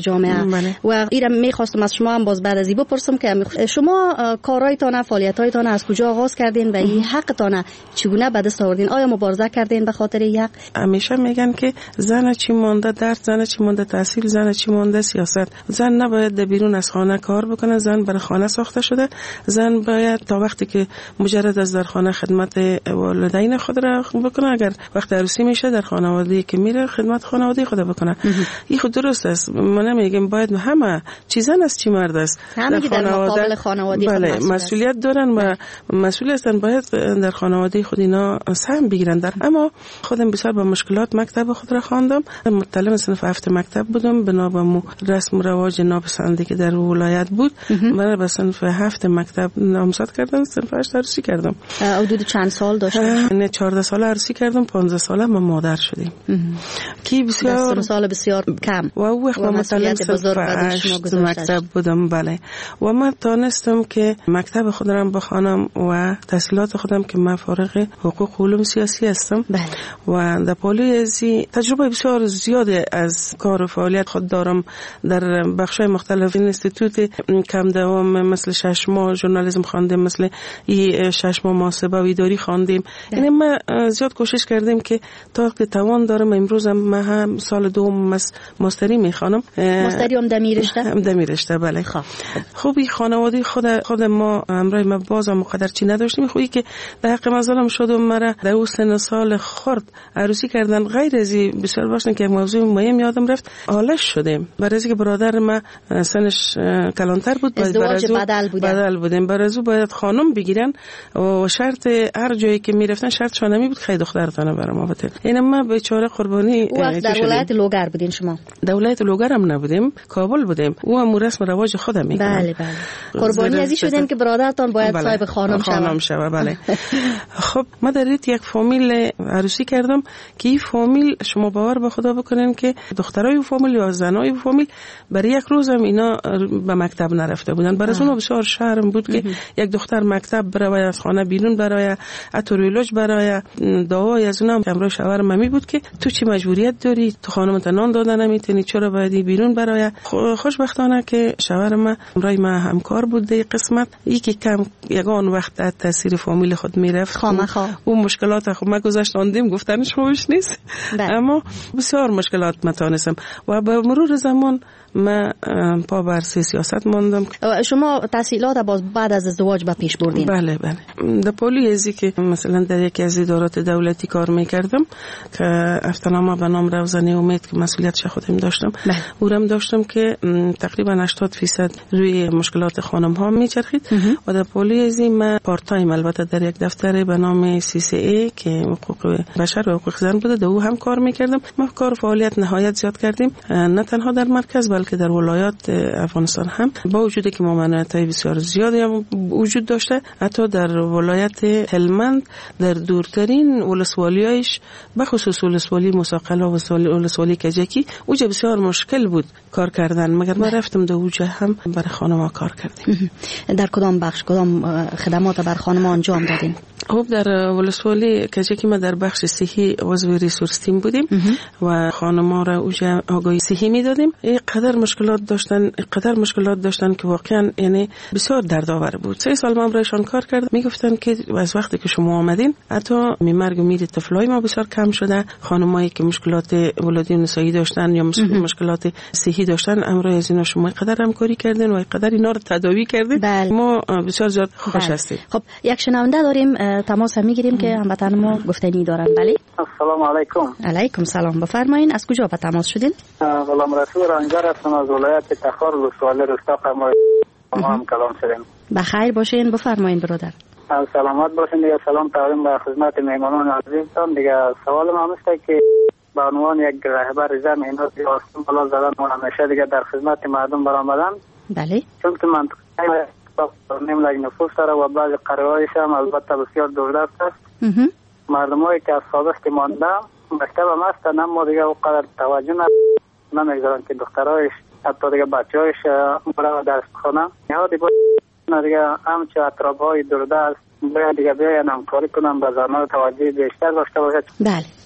جامعه. و ایرم میخواستم از شما هم باز بعد از این بپرسم که شما کارهایتان فعالیت‌هایتان از کجا آغاز کردین و این حقتان چگونه به دست آوردین؟ آیا مبارزه کردین به خاطر این حق؟ همیشه میگن که زن چی مونده درس، زن چی مونده تحصیل، زن چی مونده سیاست. زن نباید در بیرون از خانه کار بکنه، زن برای خانه ساخته شده. زن باید تا وقتی که مجرد از در خانه خدمت والدین خود را بکنه، اگر وقت عروسی میشه در خانواده که میره خدمت خانواده خود بکنه. این خود درست است. ما نمیگیم باید همه چی زن است چی مرد است. در مقابل خانواده بله مسئولیت دارن و مسئول هستن، باید در خانواده خود اینا سهم بگیرن. اما خودم بسیار با مشکلات مکتب خود را خواندم. متعلم صنف 7 مکتب بودم، بنا به رسم و رواج ناپسندی که در ولایت بود. من به صنف 7 مکتب نامزد کردم، صنف 8 عروسی کردم. حدود چند سال داشتم؟ نه 14 سال عروسی کردم، 15 ساله ما مادر شدیم. کی بسیار سال بسیار کم و وقت ما متعلم صنف 8 مکتب بودم. بله و من تانستم که مکتب خودم بخوانم و تحصیلات خودم که من فارغ حقوق و علوم سیاسی هستم. و در پالی ازی تجربه بسیار زیاده از کار و فعالیت خود دارم در بخش‌های مختلف. اینستیتوت کم دوام مثل 6 ماه ژورنالیسم خواندیم، مثل 6 ماه محاسبه و اداری خواندیم. یعنی ما زیاد کوشش کردیم که تا که توان دارم. امروز من هم سال دوم ماستری میخوانم. ماستری هم دمیرشته. بله خوبی خانواده خود ما همراه ما باز هم مقدر چی نداشتیم. خوبی که در حق مظلوم شد و مرا در اون سن سال خرد عروسی کردن. غیر از این بسیار باشن که موضوع مهم یادم رفت، آلش شدیم برای اینکه برادر ما سنش کلانتر بود، ازدواج بدل بودیم. برای از باید خانم بگیرن و شرط هر جایی که میرفتن شرط شانمی بود خیلی دخترتانه برام آورد. این ما بیچاره قربانی. وقت در ولایت لوگر بودین شما؟ در ولایت لوگر هم نبودیم، کابل بودیم. او هم رسم رواج خودم میکنه. بله قربانی ازی شدین که برادرتان باید صاحب خانم شوه. بله خب ما در یک فامیل عروسی کردم که این فامیل شما باور به خدا بکنین که دخترای فامیل یا زنای فامیل برای یک روز هم اینا به مکتب نرفته بودن. برای اونها بسیار شرم بود که یک دختر مکتب برای از خانه بیرون برای اتوریولوژ برای دعای از اونها امروز شوهر ممی بود که تو چی مجبوریت داری، تو خانمت نان دادن نمیتونی، چرا باید بیرون برای. خوشبختانه که شوهر ما امروز ما همکار بود در قسمت. یکی کم یگان وقت از تاثیر فامیل خود میرفت اون مشکلات خود ما گذاشتاندیم گفتنش خوبش نیست. اما بسیار مشکلات متانستم و به مرور زمان ما پا بر سیاست ماندم. شما تحصیلات بعد از ازدواج به پیش بردین؟ بله در پالی ازی که مثلا در یکی از ادارات دولتی کار میکردم که افتنامه به نام روزنه امید که مسئولیتش خودم داشتم. اونم داشتم که تقریبا 80% روی مشکلات خانم ها میچرخید و در پالی ازی من پارت تایم البته در یک دفتر به نام CCA که حقوق بشر و حقوق زن بوده در او هم کار میکردم. ما کار فعالیت نهایت زیاد کردیم، نه تنها در مرکز بلکه در ولایات افغانستان هم، با وجودی که ممانعت‌های بسیار زیادی هم وجود داشته. حتی در ولایت هلمند در دورترین ولسوالی‌هایش بخصوص ولسوالی مساقل و ولسوالی کجکی اوجه بسیار مشکل بود کار کردن، مگر ما رفتم در اوجه هم برای خانم‌ها کار کردیم. در کدام بخش کدام خدمات بر خانم‌ها انجام دادین؟ خب در ولسوالی کجکی ما در بخش صحی عضو ریسورس تیم بودیم و خانم‌ها را اوجه آگاهی صحی میدادیم. قدر مشکلات داشتن که واقعا یعنی بسیار دردآور بود. 3 سال ما برایشان کار کردم. میگفتن که از وقتی که شما آمدین حتی مرگ و میر طفلای ما بسیار کم شده. خانمایی که مشکلات ولادی و نسایی داشتن یا مشکلات صحی داشتن امروز از اینا شما قدر همکاری کردین و قدر اینا رو تداوی کردین. ما بسیار زیاد خوش هستیم. خب یک شنونده داریم، تماس میگیریم که هموطن ما گفتنی دارن. بله السلام علیکم. علیکم سلام، بفرمایید از کجا به تماس شدین؟ غلام رسول رنجر هستم از ولایت تخار ولسوالی رستا فرمای ما هم کلام شدیم. بخیر باشین، بفرمایید برادر. سلامت باشین. دیگه سلام تقدیم به خدمت مهمانان عزیزتان. دیگه سوال ما هست که به عنوان یک رهبر زن اینا آستین بالا زدن و همیشه دیگه در خدمت مردم برآمدن. بله چون که منطقه نیم لای نفوس داره و بعض قریه‌هایش هم البته بسیار دوردست است. مردمایی که از سابق که مانده مکتب هم هستن اما دیگه اونقدر توجه نمیگذارن که دخترایش حتی دیگه بچه‌هایش برای درس خونه نهادی باید دیگه همچه اطراف‌های دوردست باید دیگه بیاین همکاری کنن به زنها توجه بیشتر داشته باشد. بله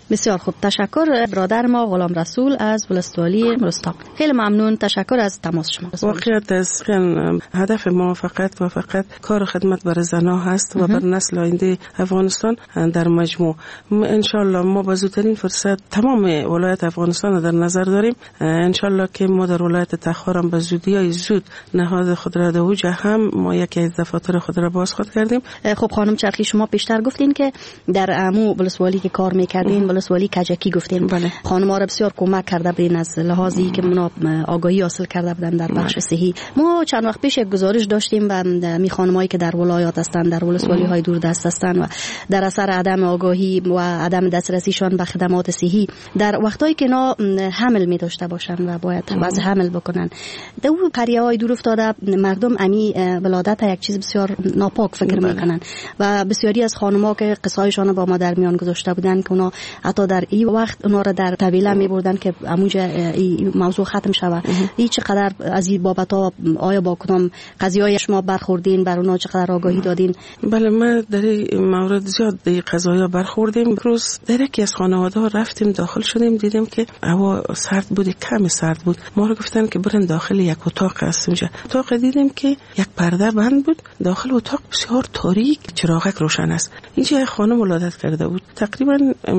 بسیار خوب، تشکر برادر ما غلام رسول از ولسوالی رستاق. خیلی ممنون، تشکر از تماس شما. واقعیت است هدف ما فقط و فقط کار خدمت برای زنها هست و بر نسل آینده افغانستان در مجموع. ان شاء الله ما با زودترین فرصت تمام ولایت افغانستان را در نظر داریم. ان شاء الله که ما در ولایت تخار به زودی زود نهاد خود را در اوج هم ما یکی از دفاتر خود را باز خود کردیم. خب خانم چرخی، شما پیشتر گفتین که در عمو ولسوالی که کار میکردین ولسوالی کجکی گفتین. بله. خانم‌ها را بسیار کمک کرده بودین از لحاظی که منا آگاهی حاصل کرده بودن در بخش صحی. ما چند وقت پیش یک گزارش داشتیم و می خانمایی که در ولایات هستند، در ولسوالی های دور دست هستند و در اثر عدم آگاهی و عدم دسترسیشان به خدمات صحی در وقتایی که اینا حمل می داشته باشن و باید وضع حمل بکنن، در اون قریه های دور افتاده مردم امی ولادت یک چیز بسیار ناپاک فکر میکنن و بسیاری از خانم‌ها که قصه‌هایشان با ما در میان گذاشته بودن که اونا حتی در این وقت اونا را در طویله می‌بردن که اموجه این موضوع ختم شود. این چقدر از این بابت‌ها آیا با کدام قضیه‌های شما برخوردین، بر اونا چقدر آگاهی دادین؟ بله، ما در این مورد زیاد به قضایا برخوردیم. روز در یکی از خانواده‌ها رفتیم داخل شدیم، دیدیم که هوا سرد بود، کم سرد بود. ما رو گفتن که برن داخل یک اتاق هست. اونجا اتاق دیدیم که یک پرده بند بود، داخل اتاق بسیار تاریک، چراغک روشن است. اینجا یک خانم ولادت کرده بود، تقریبا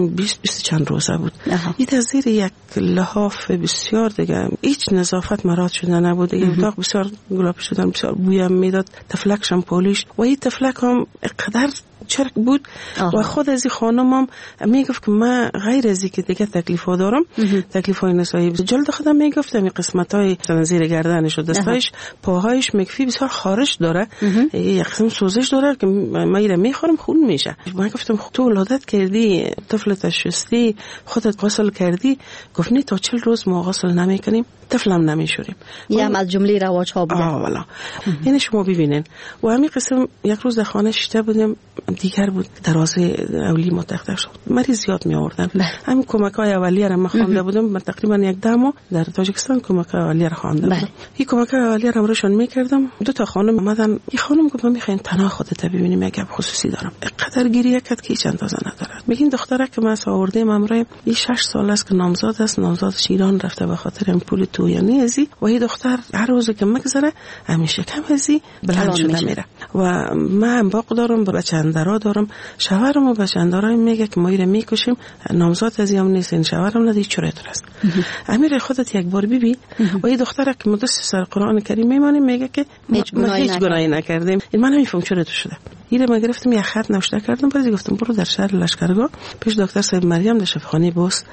20 چند روزه بود. این از زیر یک لحاف بسیار دیگه هیچ نظافت مراعات شده نبود. اتاق بسیار گلابی شدن، بسیار بوی هم میداد، تفلکش هم پولیش و این تفلک هم قدر چرک بود. و خود از این خانم هم میگفت که من غیر از که دیگه تکلیفا دارم، تکلیفای نسایی جلد خودم میگفتم این قسمتای زیر گردنش و دستایش پاهایش مکفی بسیار خارش داره، یک قسم سوزش داره که من ایره میخورم خون میشه. من گفتم تو ولادت کردی، طفلت شستی، خودت غسل کردی؟ گفت نه تا 40 روز ما غسل نمیکنیم، طفلم نمیشوریم. یه هم از جمله رواج ها بوده. والا یعنی شما ببینین. و همین قسم یک روز در خانه شیشته بودیم، دیگر بود دروازه اولی ما تخته شد، مریض زیاد می آوردن. همین کمک‌های اولیه را من خوانده بودم، من تقریبا 10 ماه در تاجیکستان کمک‌های اولیه را خوانده بودم. این کمک‌های اولیه را روشن می‌کردم. 2 تا خانم اومدن، این خانم گفت من می‌خوایم تنها خودت ببینیم، یک خصوصی دارم. قدر گریه کرد که چند اندازه نداره. میگین دختره که من آوردم امروز این 6 سال است که نامزاد است، نامزادش ایران رفته به خاطر پول تو یعنی ازی و این دختر هر روز که مگذره همیشه کم ازی بلند شده میره و من باق دارم، بچه‌ندارا دارم، شوهرم و بچه‌ندارا میگه که ما ایره میکشیم، نامزاد از یام نیست، شوهرم ندی چرت است. امیر خودت یک بار ببین و این دختره که مدرس سر قرآن کریم میمونه میگه که ما هیچ گناهی نکردیم. من نمیفهم چرا تو شده. ایره ما گرفتم یه خط نوشته کردم، بعد گفتم برو در شهر لشکرگاه پیش دکتر صاحب مریم در شفاخانه بوست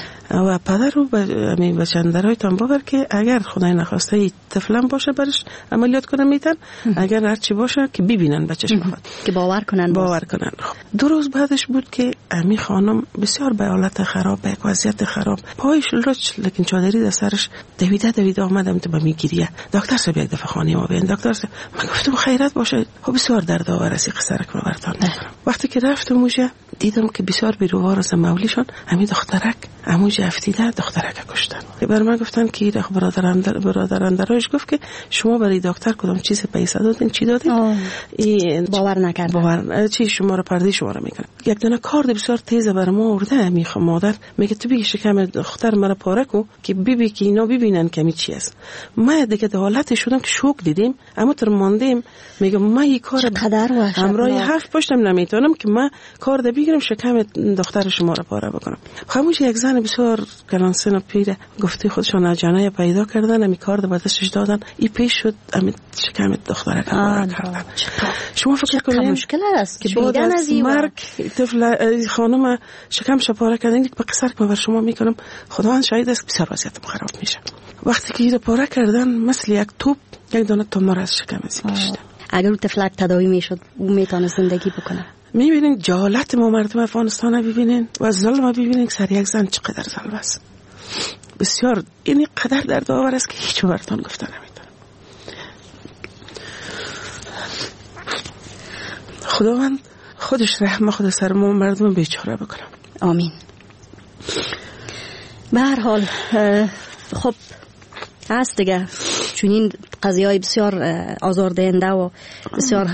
و پدر رو بچه‌ندارای تام ببر که اگر خدای نخواسته این طفلم باشه برش عملیات کنه میتن، اگر هر چی باشه که ببینن بچه‌ش بخواد که باور کنن. 2 روز بعدش بود که امی خانم بسیار به حالت خراب، به وضعیت خراب، پایش لچ لیکن چادری در سرش دویده آمدم تو به میگیریه. دکتر صاحب یک دفعه خانه ما بیان. دکتر صاحب من گفتم خیرت باشه، بسیار درد آور است قصه را براتون میگم. وقتی که رفتم اونجا دیدم که بسیار بیروار از مولیشون همین دخترک اموجه افتیده دخترک کشتن. بر من گفتن که ایره برادرندراش گفت که شما برای دکتر کدام چیز پیسه دادین، چی دادین؟ باور نکرد. چی شما را پرده شما را میکنه. یک دونه کارد بسیار تیز بر ما آورده. میخوام مادر میگه تو بگی شکم دختر مرا پاره کو که ببی که اینا ببینن که می چی است. ما دیگه در حالت شدم که شوک دیدیم، اما تر ماندیم. میگم ما این کار همراه حرف پشتم نمیتونم که ما کار ده بگیرم شکم دختر شما را پاره بکنم. خاموش یک زن بسیار کلانسن و پیره گفته خودشون اجانه پیدا کردن، امی کار ده بدستش دادن، این پیش شد امی شکم دختره پاره کردن. شما فکر کنید مشکل است که بعد از مرگ طفل خانم شکم پاره کردن. یک قصر که من بر شما میکنم خداوند شاهد است، بسیار وضعیتم خراب میشه. وقتی که این پاره کردن مثل یک توپ یک دانه تومار از شکم کشیدن. اگر اون طفلک تداوی میشد او میتونه زندگی بکنه. میبینین جهالت ما مردم افغانستان ببینین و ظلم ببینین. سر یک زن چقدر ظلم است، بسیار این قدر درد آور است که هیچ براتون گفته نمیتونم. خداوند خودش رحم خود سر ما مردم بیچاره بکنم. آمین. به هر حال خب هست دیگه چونین قضیه‌های بسیار آزاردهنده و بسیار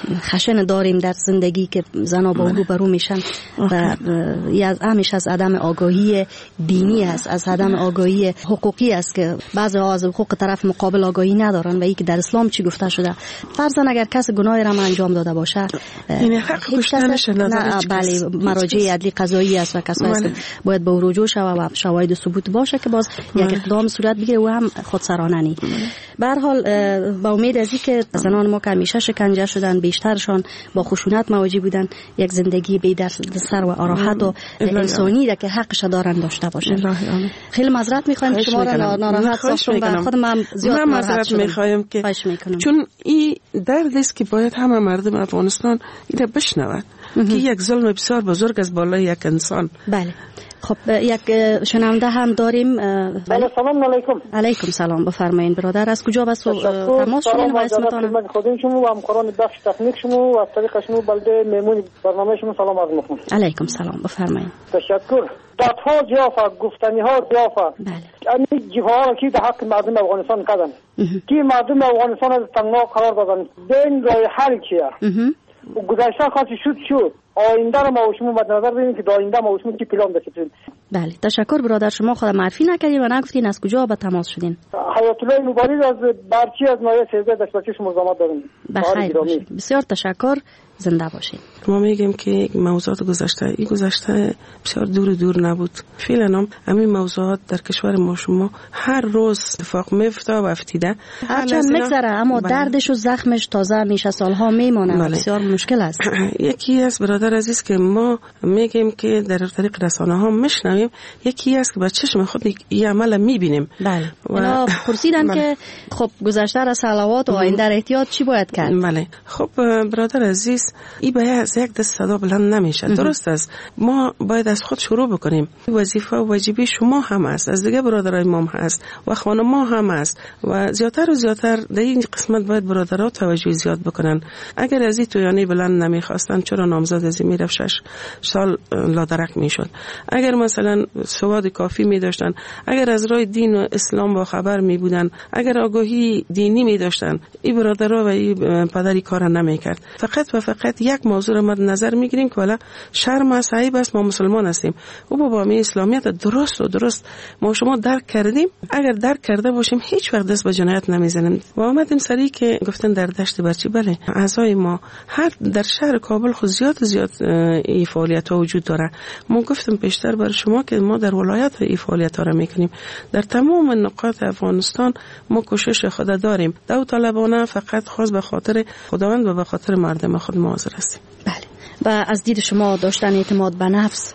خشن داریم در زندگی که زنها با روبرو میشن و همیشه از عدم آگاهی دینی است، از عدم آگاهی حقوقی است که بعضی‌ها از حقوق طرف مقابل آگاهی ندارن و اینکه در اسلام چی گفته شده. فرضاً اگر کس گناهی را انجام داده باشه این حق کشتنش بله مراجع عدلی قضایی است و کسایی است که باید به رجوع شود و شواهد ثبوت باشه که باز یک اقدام صورت بگیره و هم خودسرانه نی. به هر حال با امید از اینکه زنان ما که همیشه شکنجه شدن بیشترشان با خشونت مواجه بودن یک زندگی بی سر و راحت و انسانی را که حقش دارن داشته باشن. خیلی معذرت میخوایم شما را ناراحت ساختم و خودم هم زیاد معذرت میخوایم که چون این درد است که باید همه مردم افغانستان اینو بشنوند که یک ظلم بسیار بزرگ از بالای یک انسان. بله خب یک شنونده هم داریم. بله سلام علیکم. علیکم سلام، بفرمایید برادر. از کجا بس تماس شدین و اسمتون؟ خودم شما و همکاران بخش تکنیک شما و از طریق شما بلده مهمون برنامه شما سلام عرض میکنم. علیکم سلام، بفرمایید. تشکر. دادها جافا، گفتنی ها جافا. این جفاها را کی در حق مردم افغانستان کردن؟ کی مردم افغانستان را تنها قرار دادن؟ بین راه حل چیه؟ گذشته خاصی شد آینده رو ما و شما مد نظر بگیریم که در آینده ما و شما چی پلان داشتیم. بله تشکر برادر. شما خود معرفی نکردین و نگفتین از کجا به تماس شدین. حیات الله مبارک از برچی از نایه 13 دشبچی شما زحمت داریم. بخیر بسیار تشکر، زنده باشین. ما میگیم که موضوعات گذشته این گذشته بسیار دور نبود. فعلا همین موضوعات در کشور ما شما هر روز اتفاق میفته و افتیده. هرچند میگذره اما دردش و زخمش تازه میشه، سالها میمونه. بسیار مشکل است. یکی از برادر عزیز که ما میگیم که در طریق رسانه ها میشنویم، یکی است که با چشم خود این عمل میبینیم. بله اینا پرسیدن که خب گذشته را صلوات و آینده احتیاط چی باید کرد؟ بله خب برادر عزیز این باید از یک دست صدا بلند نمیشه. درست است، ما باید از خود شروع بکنیم. وظیفه و واجبی شما هم است، از دیگه برادرای ما هم هست و خانم‌ها هم است و زیاتر و زیاتر در این قسمت باید برادرها توجه زیاد بکنن. اگر از این تویانی بلند نمیخواستن چرا نامزد از این میرفت 6 سال لادرک میشد؟ اگر مثلا سواد کافی میداشتن، اگر از راه دین و اسلام با خبر می بودن، اگر آگاهی دینی می داشتن، این برادرها و این پدری کار نمیکرد. فقط و فقط یک موضوع را مد نظر میگیریم که والا شرم است، عیب است، ما مسلمان هستیم و با می اسلامیت درست ما شما درک کردیم. اگر درک کرده باشیم هیچ وقت دست به جنایت نمیزنیم. و آمدیم سری که گفتن در دشت برچی، بله اعضای ما هر در شهر کابل خود زیاد این فعالیت ها وجود داره. ما گفتم پیشتر بر شما که ما در ولایت این فعالیت ها را میکنیم. در تمام نقاط افغانستان ما کوشش خود داریم. داوطلبانه فقط خاص به خاطر خداوند و به خاطر مردم خود حاضر هستیم. بله. و از دید شما داشتن اعتماد به نفس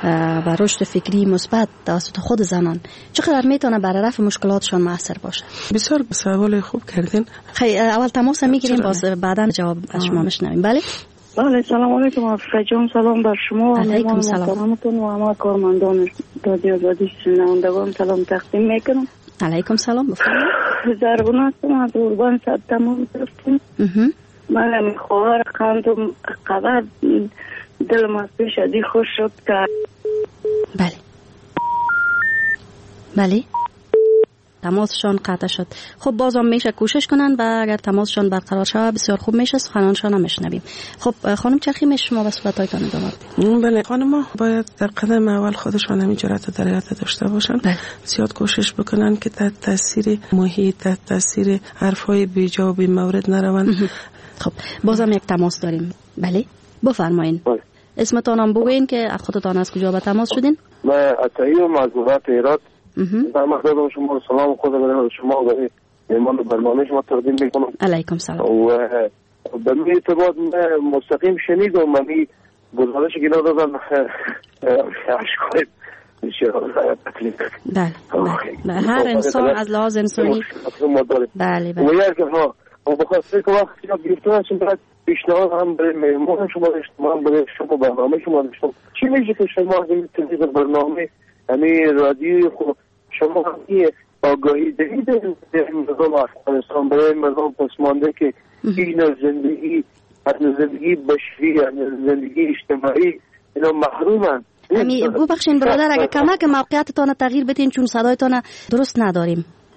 و رشد فکری مثبت توسط خود زنان چقدر میتونه برای رفع مشکلاتشان موثر باشه؟ بسیار سوال خوب کردین. اول تماس میگیریم باز بعداً جواب از شما میشنویم. بله بله سلام علیکم عفیفه جان، سلام بر شما و علیکم سلام و همه کارمندان رادیو آزادی شنوندگان سلام تقدیم میکنم. علیکم سلام، بفرمایید. زرگونه هستم از اوربان صد تمام هستم. من خواهر خواندم قدر دلم از پیش ازی خوش شد که بله تماسشان قطع شد. خب بازم میشه کوشش کنن و اگر تماسشان برقرار شود بسیار خوب میشه، سخنانشان هم میشنویم. خب خانم چرخی شما به صحبتایتان ادامه بدید. بله خانم باید در قدم اول خودشان همین جرأت و درایت داشته باشن. زیاد کوشش بکنن که در تاثیر محیط، در تاثیر حرفای بیجا و بی مورد نروند. خب بازم یک تماس داریم. بله بفرمایید. اسمتان هم بگوین که خودتان از کجا به تماس شدین؟ من عطایی و معذورات ایراد. در مقدم شما سلام خود برای شما و ایمان برنامه شما تقدیم میکنم. علیکم سلام. و به می اعتبار مستقیم شنیدم من گزارش که دادن اشکال بله هر انسان از لحاظ انسانی بله و یک ها و بخاطر که وقتی گرفتن هستیم باید پیشنهاد هم برای مهمان شما داشتم، هم برای شما برنامه شما داشتم. چی میشه که شما این تنظیم برنامه یعنی رادیو شما همین آگاهی دهید در مردم افغانستان برای مردم پسمانده که این زندگی از زندگی بشری، از زندگی اجتماعی اینا محرومن. ببخشین برادر اگر کمک موقعیتتان تغییر بدین چون صدایتان درست نداریم.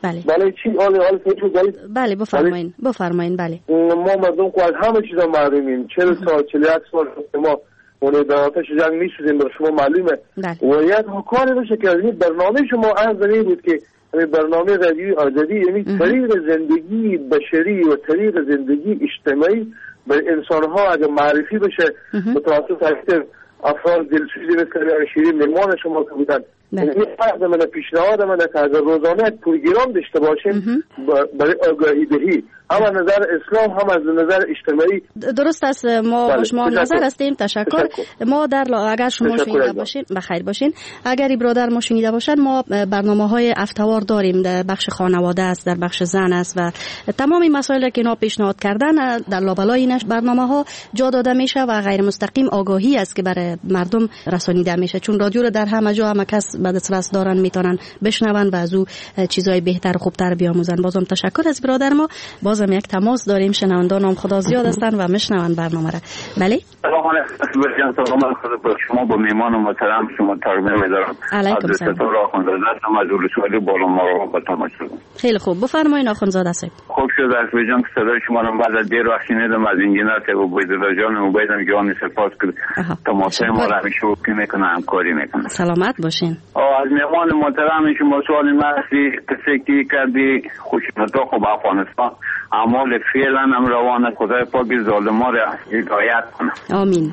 بله چی حال فکر دارید؟ بله بفرمایید. بله ما مردم که از همه چیزا محرومیم. 40 سال 41 سال ما اون در آتش جنگ می‌سوزیم، بر شما معلومه. و یک کاری بشه که این برنامه شما ارزانی بود که برنامه رادیویی آزادی، یعنی طریق زندگی بشری و طریق زندگی اجتماعی به انسان‌ها اگه معرفی بشه متوسط افراد دلسوزی مثل شیرین مهمان شما که بودن. این فرض من پیشنهاد من که از روزانه پروگرام داشته باشیم برای آگاهی دهی، هم از نظر اسلام هم از نظر اجتماعی. درست است. ما شما نظر هستیم. تشکر. ما اگر شما شنیده باشین بخیر باشین. اگر برادر ما شنیده باشن، ما برنامه‌های افتوار داریم، در بخش خانواده است، در بخش زن است و تمامی مسائلی که اینا پیشنهاد کردن در لابلای این برنامه‌ها جا داده میشه و غیر مستقیم آگاهی است که برای مردم رسانیده میشه، چون رادیو رو در همه جا همه کس به دسترس دارن، میتونن بشنون و از او چیزای بهتر و خوبتر بیاموزن. بازم تشکر از برادر ما. بازم یک تماس داریم. شنوندان هم خدا زیاد هستن و میشنون برنامه را. بله سلام علیکم. سلام خدمت شما با میهمان محترم شما تقدیم می‌دارم. علیکم السلام. آخوندزاده هستم از ولسوالی بالامرغ با تماشا. خیلی خوب. بفرمایید آخوندزاده صاحب. خوب شد از وجدان که صدای شما رو بعد از دیر وقت شنیدم از انجینر که عبیدالله جان عبیدم جان سپاس که تماسای ما را همیشه وقتی میکنه، همکاری میکنه. سلامت باشین. از میهمان محترم شما سوال مرسی تفکری کردی خوشنطا خوب افغانستان اعمال فعلا هم روانه، خدای پاک ظالما را هدایت کنه. آمین.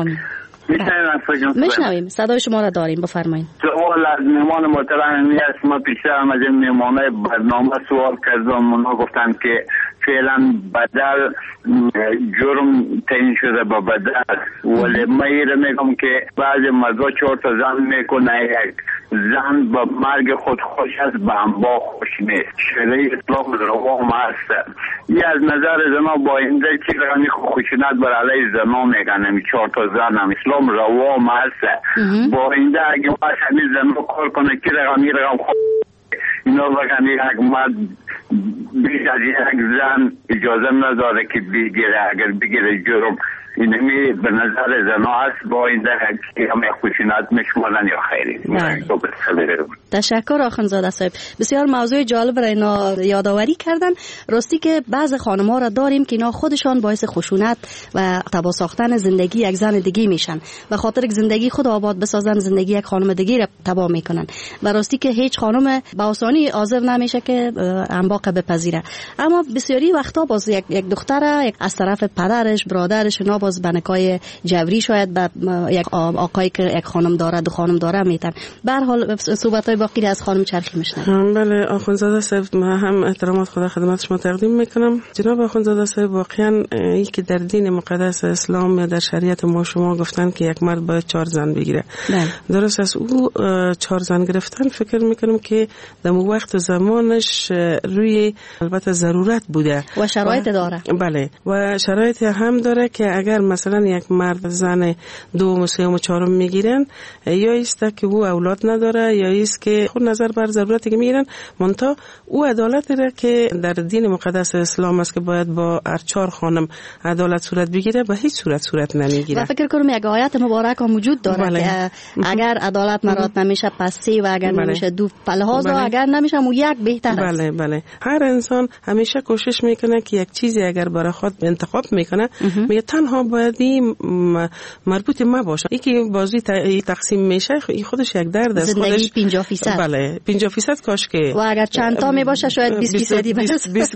میشنویم. صدای شما را داریم. بفرمایید. سوال از میهمان محترم است. ما پیشتر هم از این میهمانای برنامه سوال کردم، اونا گفتن که فعلا بدل جرم تعیین شده با بدل، ولی من ایره میگم که بعضی مردا 4 تا زن میکنه، یک زن با مرگ خود خوش است، با انبا خوش نیست. شریع اسلام روام هست. یه از نظر زنا با اینده چی رقمی خوشنت بر علیه زنا میگن، 4 تا زن هم اسلام روام هست. با اینده اگه باش همین زنا کار کنه که رقمی رقم خوب اینا بگن یک مرد بیش از یک زن اجازه نداره که بگیره، اگر بگیره جرم. اینمی به نظر زنا هست. با این در که همه خوشینات مشمولن یا خیلی. تشکر آخوندزاده صاحب. بسیار موضوع جالب را اینا یادآوری کردن. راستی که بعض خانم‌ها را داریم که اینا خودشان باعث خشونت و تباه ساختن زندگی یک زن دیگه میشن و خاطر که زندگی خود آباد بسازن زندگی یک خانم دیگه را تباه میکنن و راستی که هیچ خانم با آسانی حاضر نمیشه که انباق بپذیره. اما بسیاری وقتا باز یک دختر از طرف پدرش برادرش باز بنکای جبری شاید به یک آقایی که یک خانم داره دو خانم داره میتن. به هر حال صحبت‌های باقی از خانم چرخی میشنم. بله آخوندزاده صاحب، من هم احترامات خدا خدمت شما تقدیم میکنم. جناب آخوندزاده صاحب، واقعا این که در دین مقدس اسلام یا در شریعت ما شما گفتن که یک مرد باید 4 زن بگیره. درست است. او 4 زن گرفتن فکر میکنم که در وقت زمانش روی البته ضرورت بوده و شرایط داره. بله و شرایط هم داره که اگر مثلا یک مرد زن 2 و 3 و 4 میگیرن، یا است که او اولاد نداره یا است که خود نظر بر ضرورتی که میگیرن، منتها او عدالت داره که در دین مقدس اسلام است که باید با هر 4 خانم عدالت صورت بگیره، به هیچ صورت نمیگیره. و فکر کنم یک آیت مبارک هم وجود داره که اگر عدالت مراد نمیشه پس 3 و اگر نمیشه 2 فلحاظ اگر نمیشه مو 1 بهتر است. بله هر انسان همیشه کوشش میکنه که یک چیزی اگر برای خود انتخاب میکنه میگه تنها باید مربوط ما باشه. یکی بازی تقسیم میشه خودش یک درد است. زندگی 50%. بله 50% کاش که و اگر چند تا می باشه شاید 20% برسه.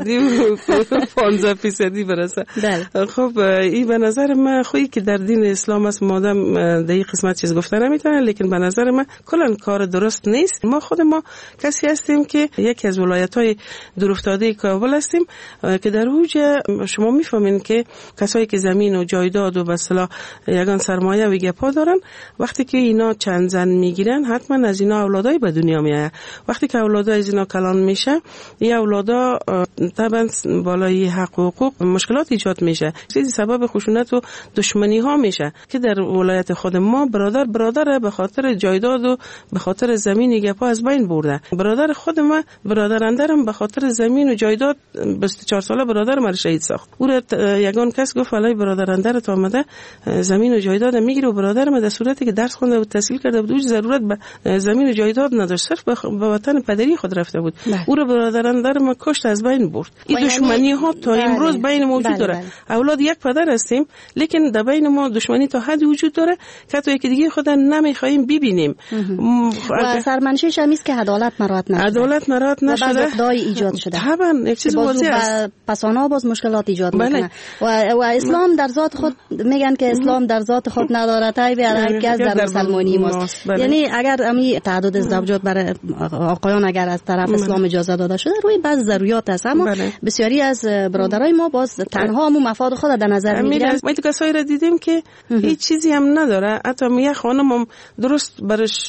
20% برسه. خب این به نظر من خویی که در دین اسلام است مادام در این قسمت چیز گفته نمیتونه، لیکن به نظر من کلا کار درست نیست. ما خود ما کسی هستیم که یکی از ولایت‌های دورافتاده کابل هستیم که در اوج شما میفهمین که کسایی که زمین و جایداد و به اصطلاح یگان سرمایه و گپا دارن، وقتی که اینا چند زن میگیرن حتما از اینا اولادای به دنیا میاد. وقتی که اولادای از اینا کلان میشه، این اولادا طبعا بالای حق و حقوق مشکلات ایجاد میشه، چیزی سبب خشونت و دشمنی ها میشه که در ولایت خود ما برادر به خاطر جایداد و به خاطر زمین گپا از بین برده. برادر خود ما برادرندرم به خاطر زمین و جایداد 24 ساله برادر ما شهید ساخت. او یگان کس گفت علی برادر برادرندرت آمده زمین و جایداد میگیره و برادر من در صورتی که درس خونده و تحصیل کرده بود ضرورت به زمین و جایداد نداشت، صرف به وطن پدری خود رفته بود. او را برادرندر ما کشت، از بین برد. این دشمنی ها تا امروز بین ما وجود داره. اولاد یک پدر هستیم لیکن در بین ما دشمنی تا حدی وجود داره که تو یکی دیگه خود نمیخوایم ببینیم. و سرمنشه‌ش هم است که عدالت مراعات نشده. عدالت مراعات نشده. بعض اقدای ایجاد شده. طبعا یک چیز واضحه است. پس آنها باز مشکلات ایجاد میکنه. و اسلام در ذات خود میگن که اسلام در ذات خود نداره، تای هر کس در مسلمانی ماست. یعنی اگر امی تعدد زوجات برای آقایان اگر از طرف اسلام اجازه داده شده روی بعض ضروریات هست، اما بسیاری از برادرای ما باز تنها همون مفاد خود در نظر میگیرن. ما تو کسایی را دیدیم که هیچ چیزی هم نداره، حتی یه خانم هم درست برش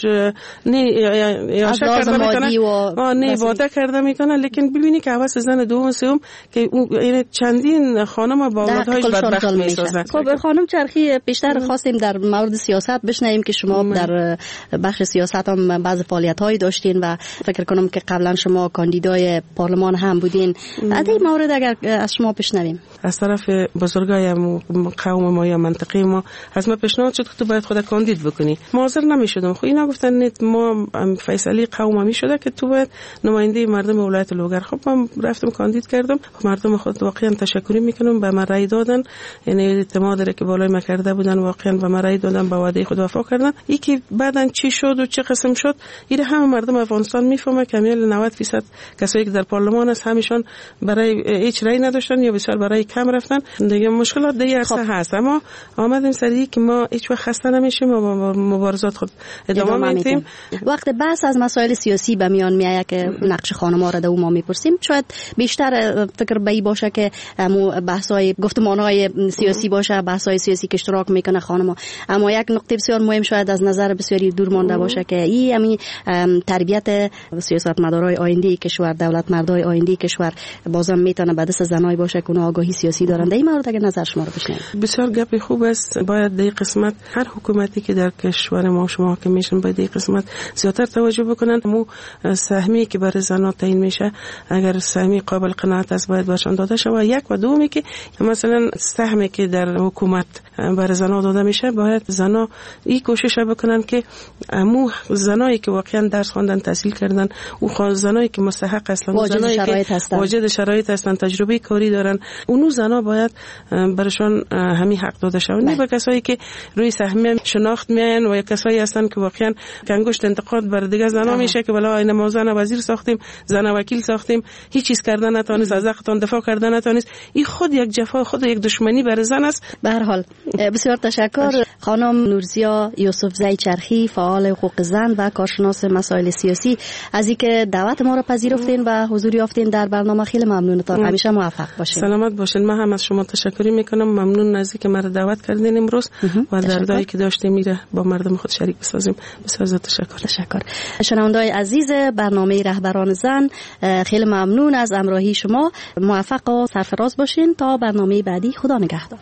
یا شکر مادی و نه واده کرده میکنه، لیکن ببینی که حواس زن دوم سوم که این چندین خانم با اولادهایش بدبخت میسازن. خب خانم چرخی بیشتر خواستیم در مورد سیاست بشنویم که شما در بخش سیاست هم بعض فعالیت‌هایی داشتین و فکر کنم که قبلا شما کاندیدای پارلمان هم بودین. از این مورد اگر از شما بشنویم. از طرف بزرگای قوم ما یا منطقه ما از ما پیشنهاد شد که تو باید خود کاندید بکنی. ما حاضر نمی‌شدم. خب اینا گفتن ما فیصله قوم می شده که تو باید نماینده مردم ولایت لوگر. خب من رفتم کاندید کردم. مردم خود واقعا تشکر میکنم، به من رای دادن، یعنی اعتماد که بالای ما کرده بودن واقعا به من رای دادن، به وعده خود وفا کردن. یکی بعدن چی شد و چه قسم شد این همه مردم افغانستان میفهمه که کامل 90% کسایی که در پارلمان است همیشون برای هیچ رای نداشتن یا بسیار برای کم رفتن. دیگه مشکلات دیگه هست، اما آمدیم سری که ما هیچ وقت خسته نمیشیم و مبارزات خود ادامه میدیم. وقت بحث از مسائل سیاسی به میان میاد که نقش خانم‌ها را در اون ما میپرسیم، شاید بیشتر فکر به این باشه که بحث‌های گفتمان‌های سیاسی باشه، بحث‌های سیاسی که اشتراک میکنه خانم‌ها. اما یک نکته بسیار مهم شاید از نظر بسیاری دور مانده باشه که این تربیت سیاستمدارای آینده کشور، دولت مردای آینده کشور بازم میتونه به دست زنای باشه که اونها آگاهی سیاسی دارن. در این مورد اگه نظر شما رو بشنویم. بسیار گپ خوب است. باید در این قسمت هر حکومتی که در کشور ما شما که میشن باید در این قسمت زیاتر توجه بکنن. مو سهمی که برای زنان تعیین میشه اگر سهمی قابل قناعت است باید بهشون داده شود. یک و دومی که مثلا سهمی که در حکومت برای زنان داده میشه باید زنان این کوشش بکنن که مو زنایی که واقعا درس خواندن تحصیل کردن او زنایی که مستحق هستن، واجد شرایط هستن، تجربه کاری دارن، اونو زنا باید برشان همین حق داده شود. نه به کسایی که روی سهمی شناخت میان و کسایی هستن که واقعا انگشت انتقاد بر دیگه زنا میشه که والا این ما زن وزیر ساختیم، زن وکیل ساختیم، هیچ چیز کردن نتونست، از حقتون دفاع کردن نتونست. این خود یک جفا، خود یک دشمنی بر زن است. به هر حال بسیار تشکر خانم نورزیا یوسفزی چرخی، فعال حقوق زن و کارشناس مسائل سیاسی، از اینکه دعوت ما را پذیرفتین و حضور یافتین در برنامه. خیلی ممنونتم. همیشه موفق باشین. سلامت باشین. من هم از شما تشکر میکنم. ممنون از اینکه ما را دعوت کردین امروز و دردایی که داشتیم میره با مردم خود شریک بسازیم. بسیار تشکر. شنونده‌های عزیز برنامه رهبران زن، خیلی ممنون از همراهی شما. موفق و سرفراز باشین تا برنامه بعدی. خدا نگهدار.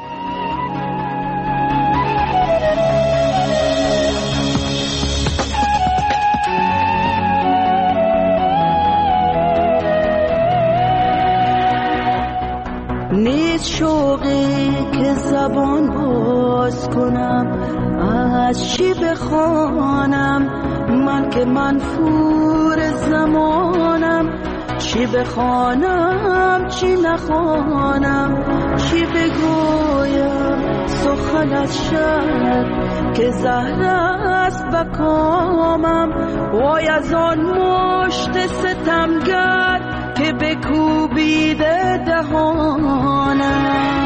نیست شوقی که زبان باز کنم، از چی بخوانم من که منفور زمانم، چی بخوانم چی نخوانم، چی بگویم سخن از شب که زهر است بکامم، وای از آن مشت ستمگر که بکوبیده دهانم،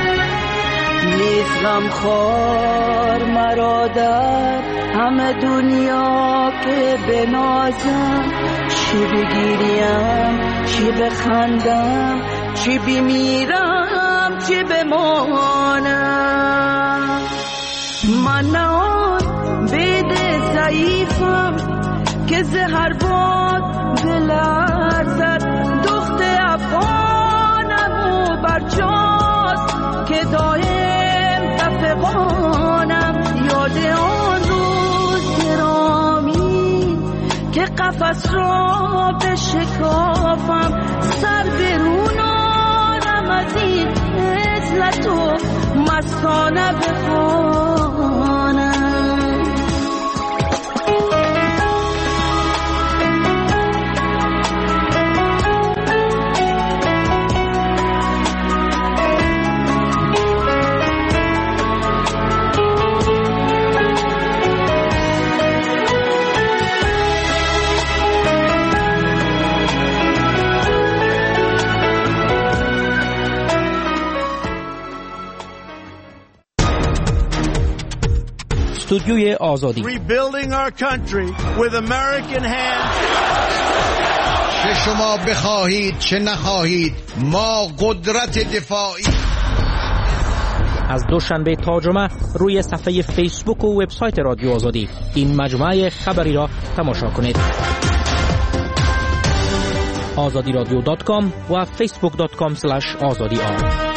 نیست غمخوار مرا در همه دنیا که بنازم، چی بگیریم چی بخندم، چی بمیرم چی بمانم، من نه آن بید ضعیفم که زهر باد بلرزد، دخت افغانم و برجاست که دایم تفقانم، یاد آن روز گرامی که قفس را بشکافم، سر برونانم از این مثل تو مستانه بخوانم. استودیوی آزادی. Rebuilding our country with American hands. چه شما بخواهید چه نخواهید ما قدرت دفاعی. از دوشنبه تا جمعه روی صفحه فیسبوک و وبسایت رادیو آزادی این مجموعه خبری را تماشا کنید. azadiradyo.com و facebook.com/azadi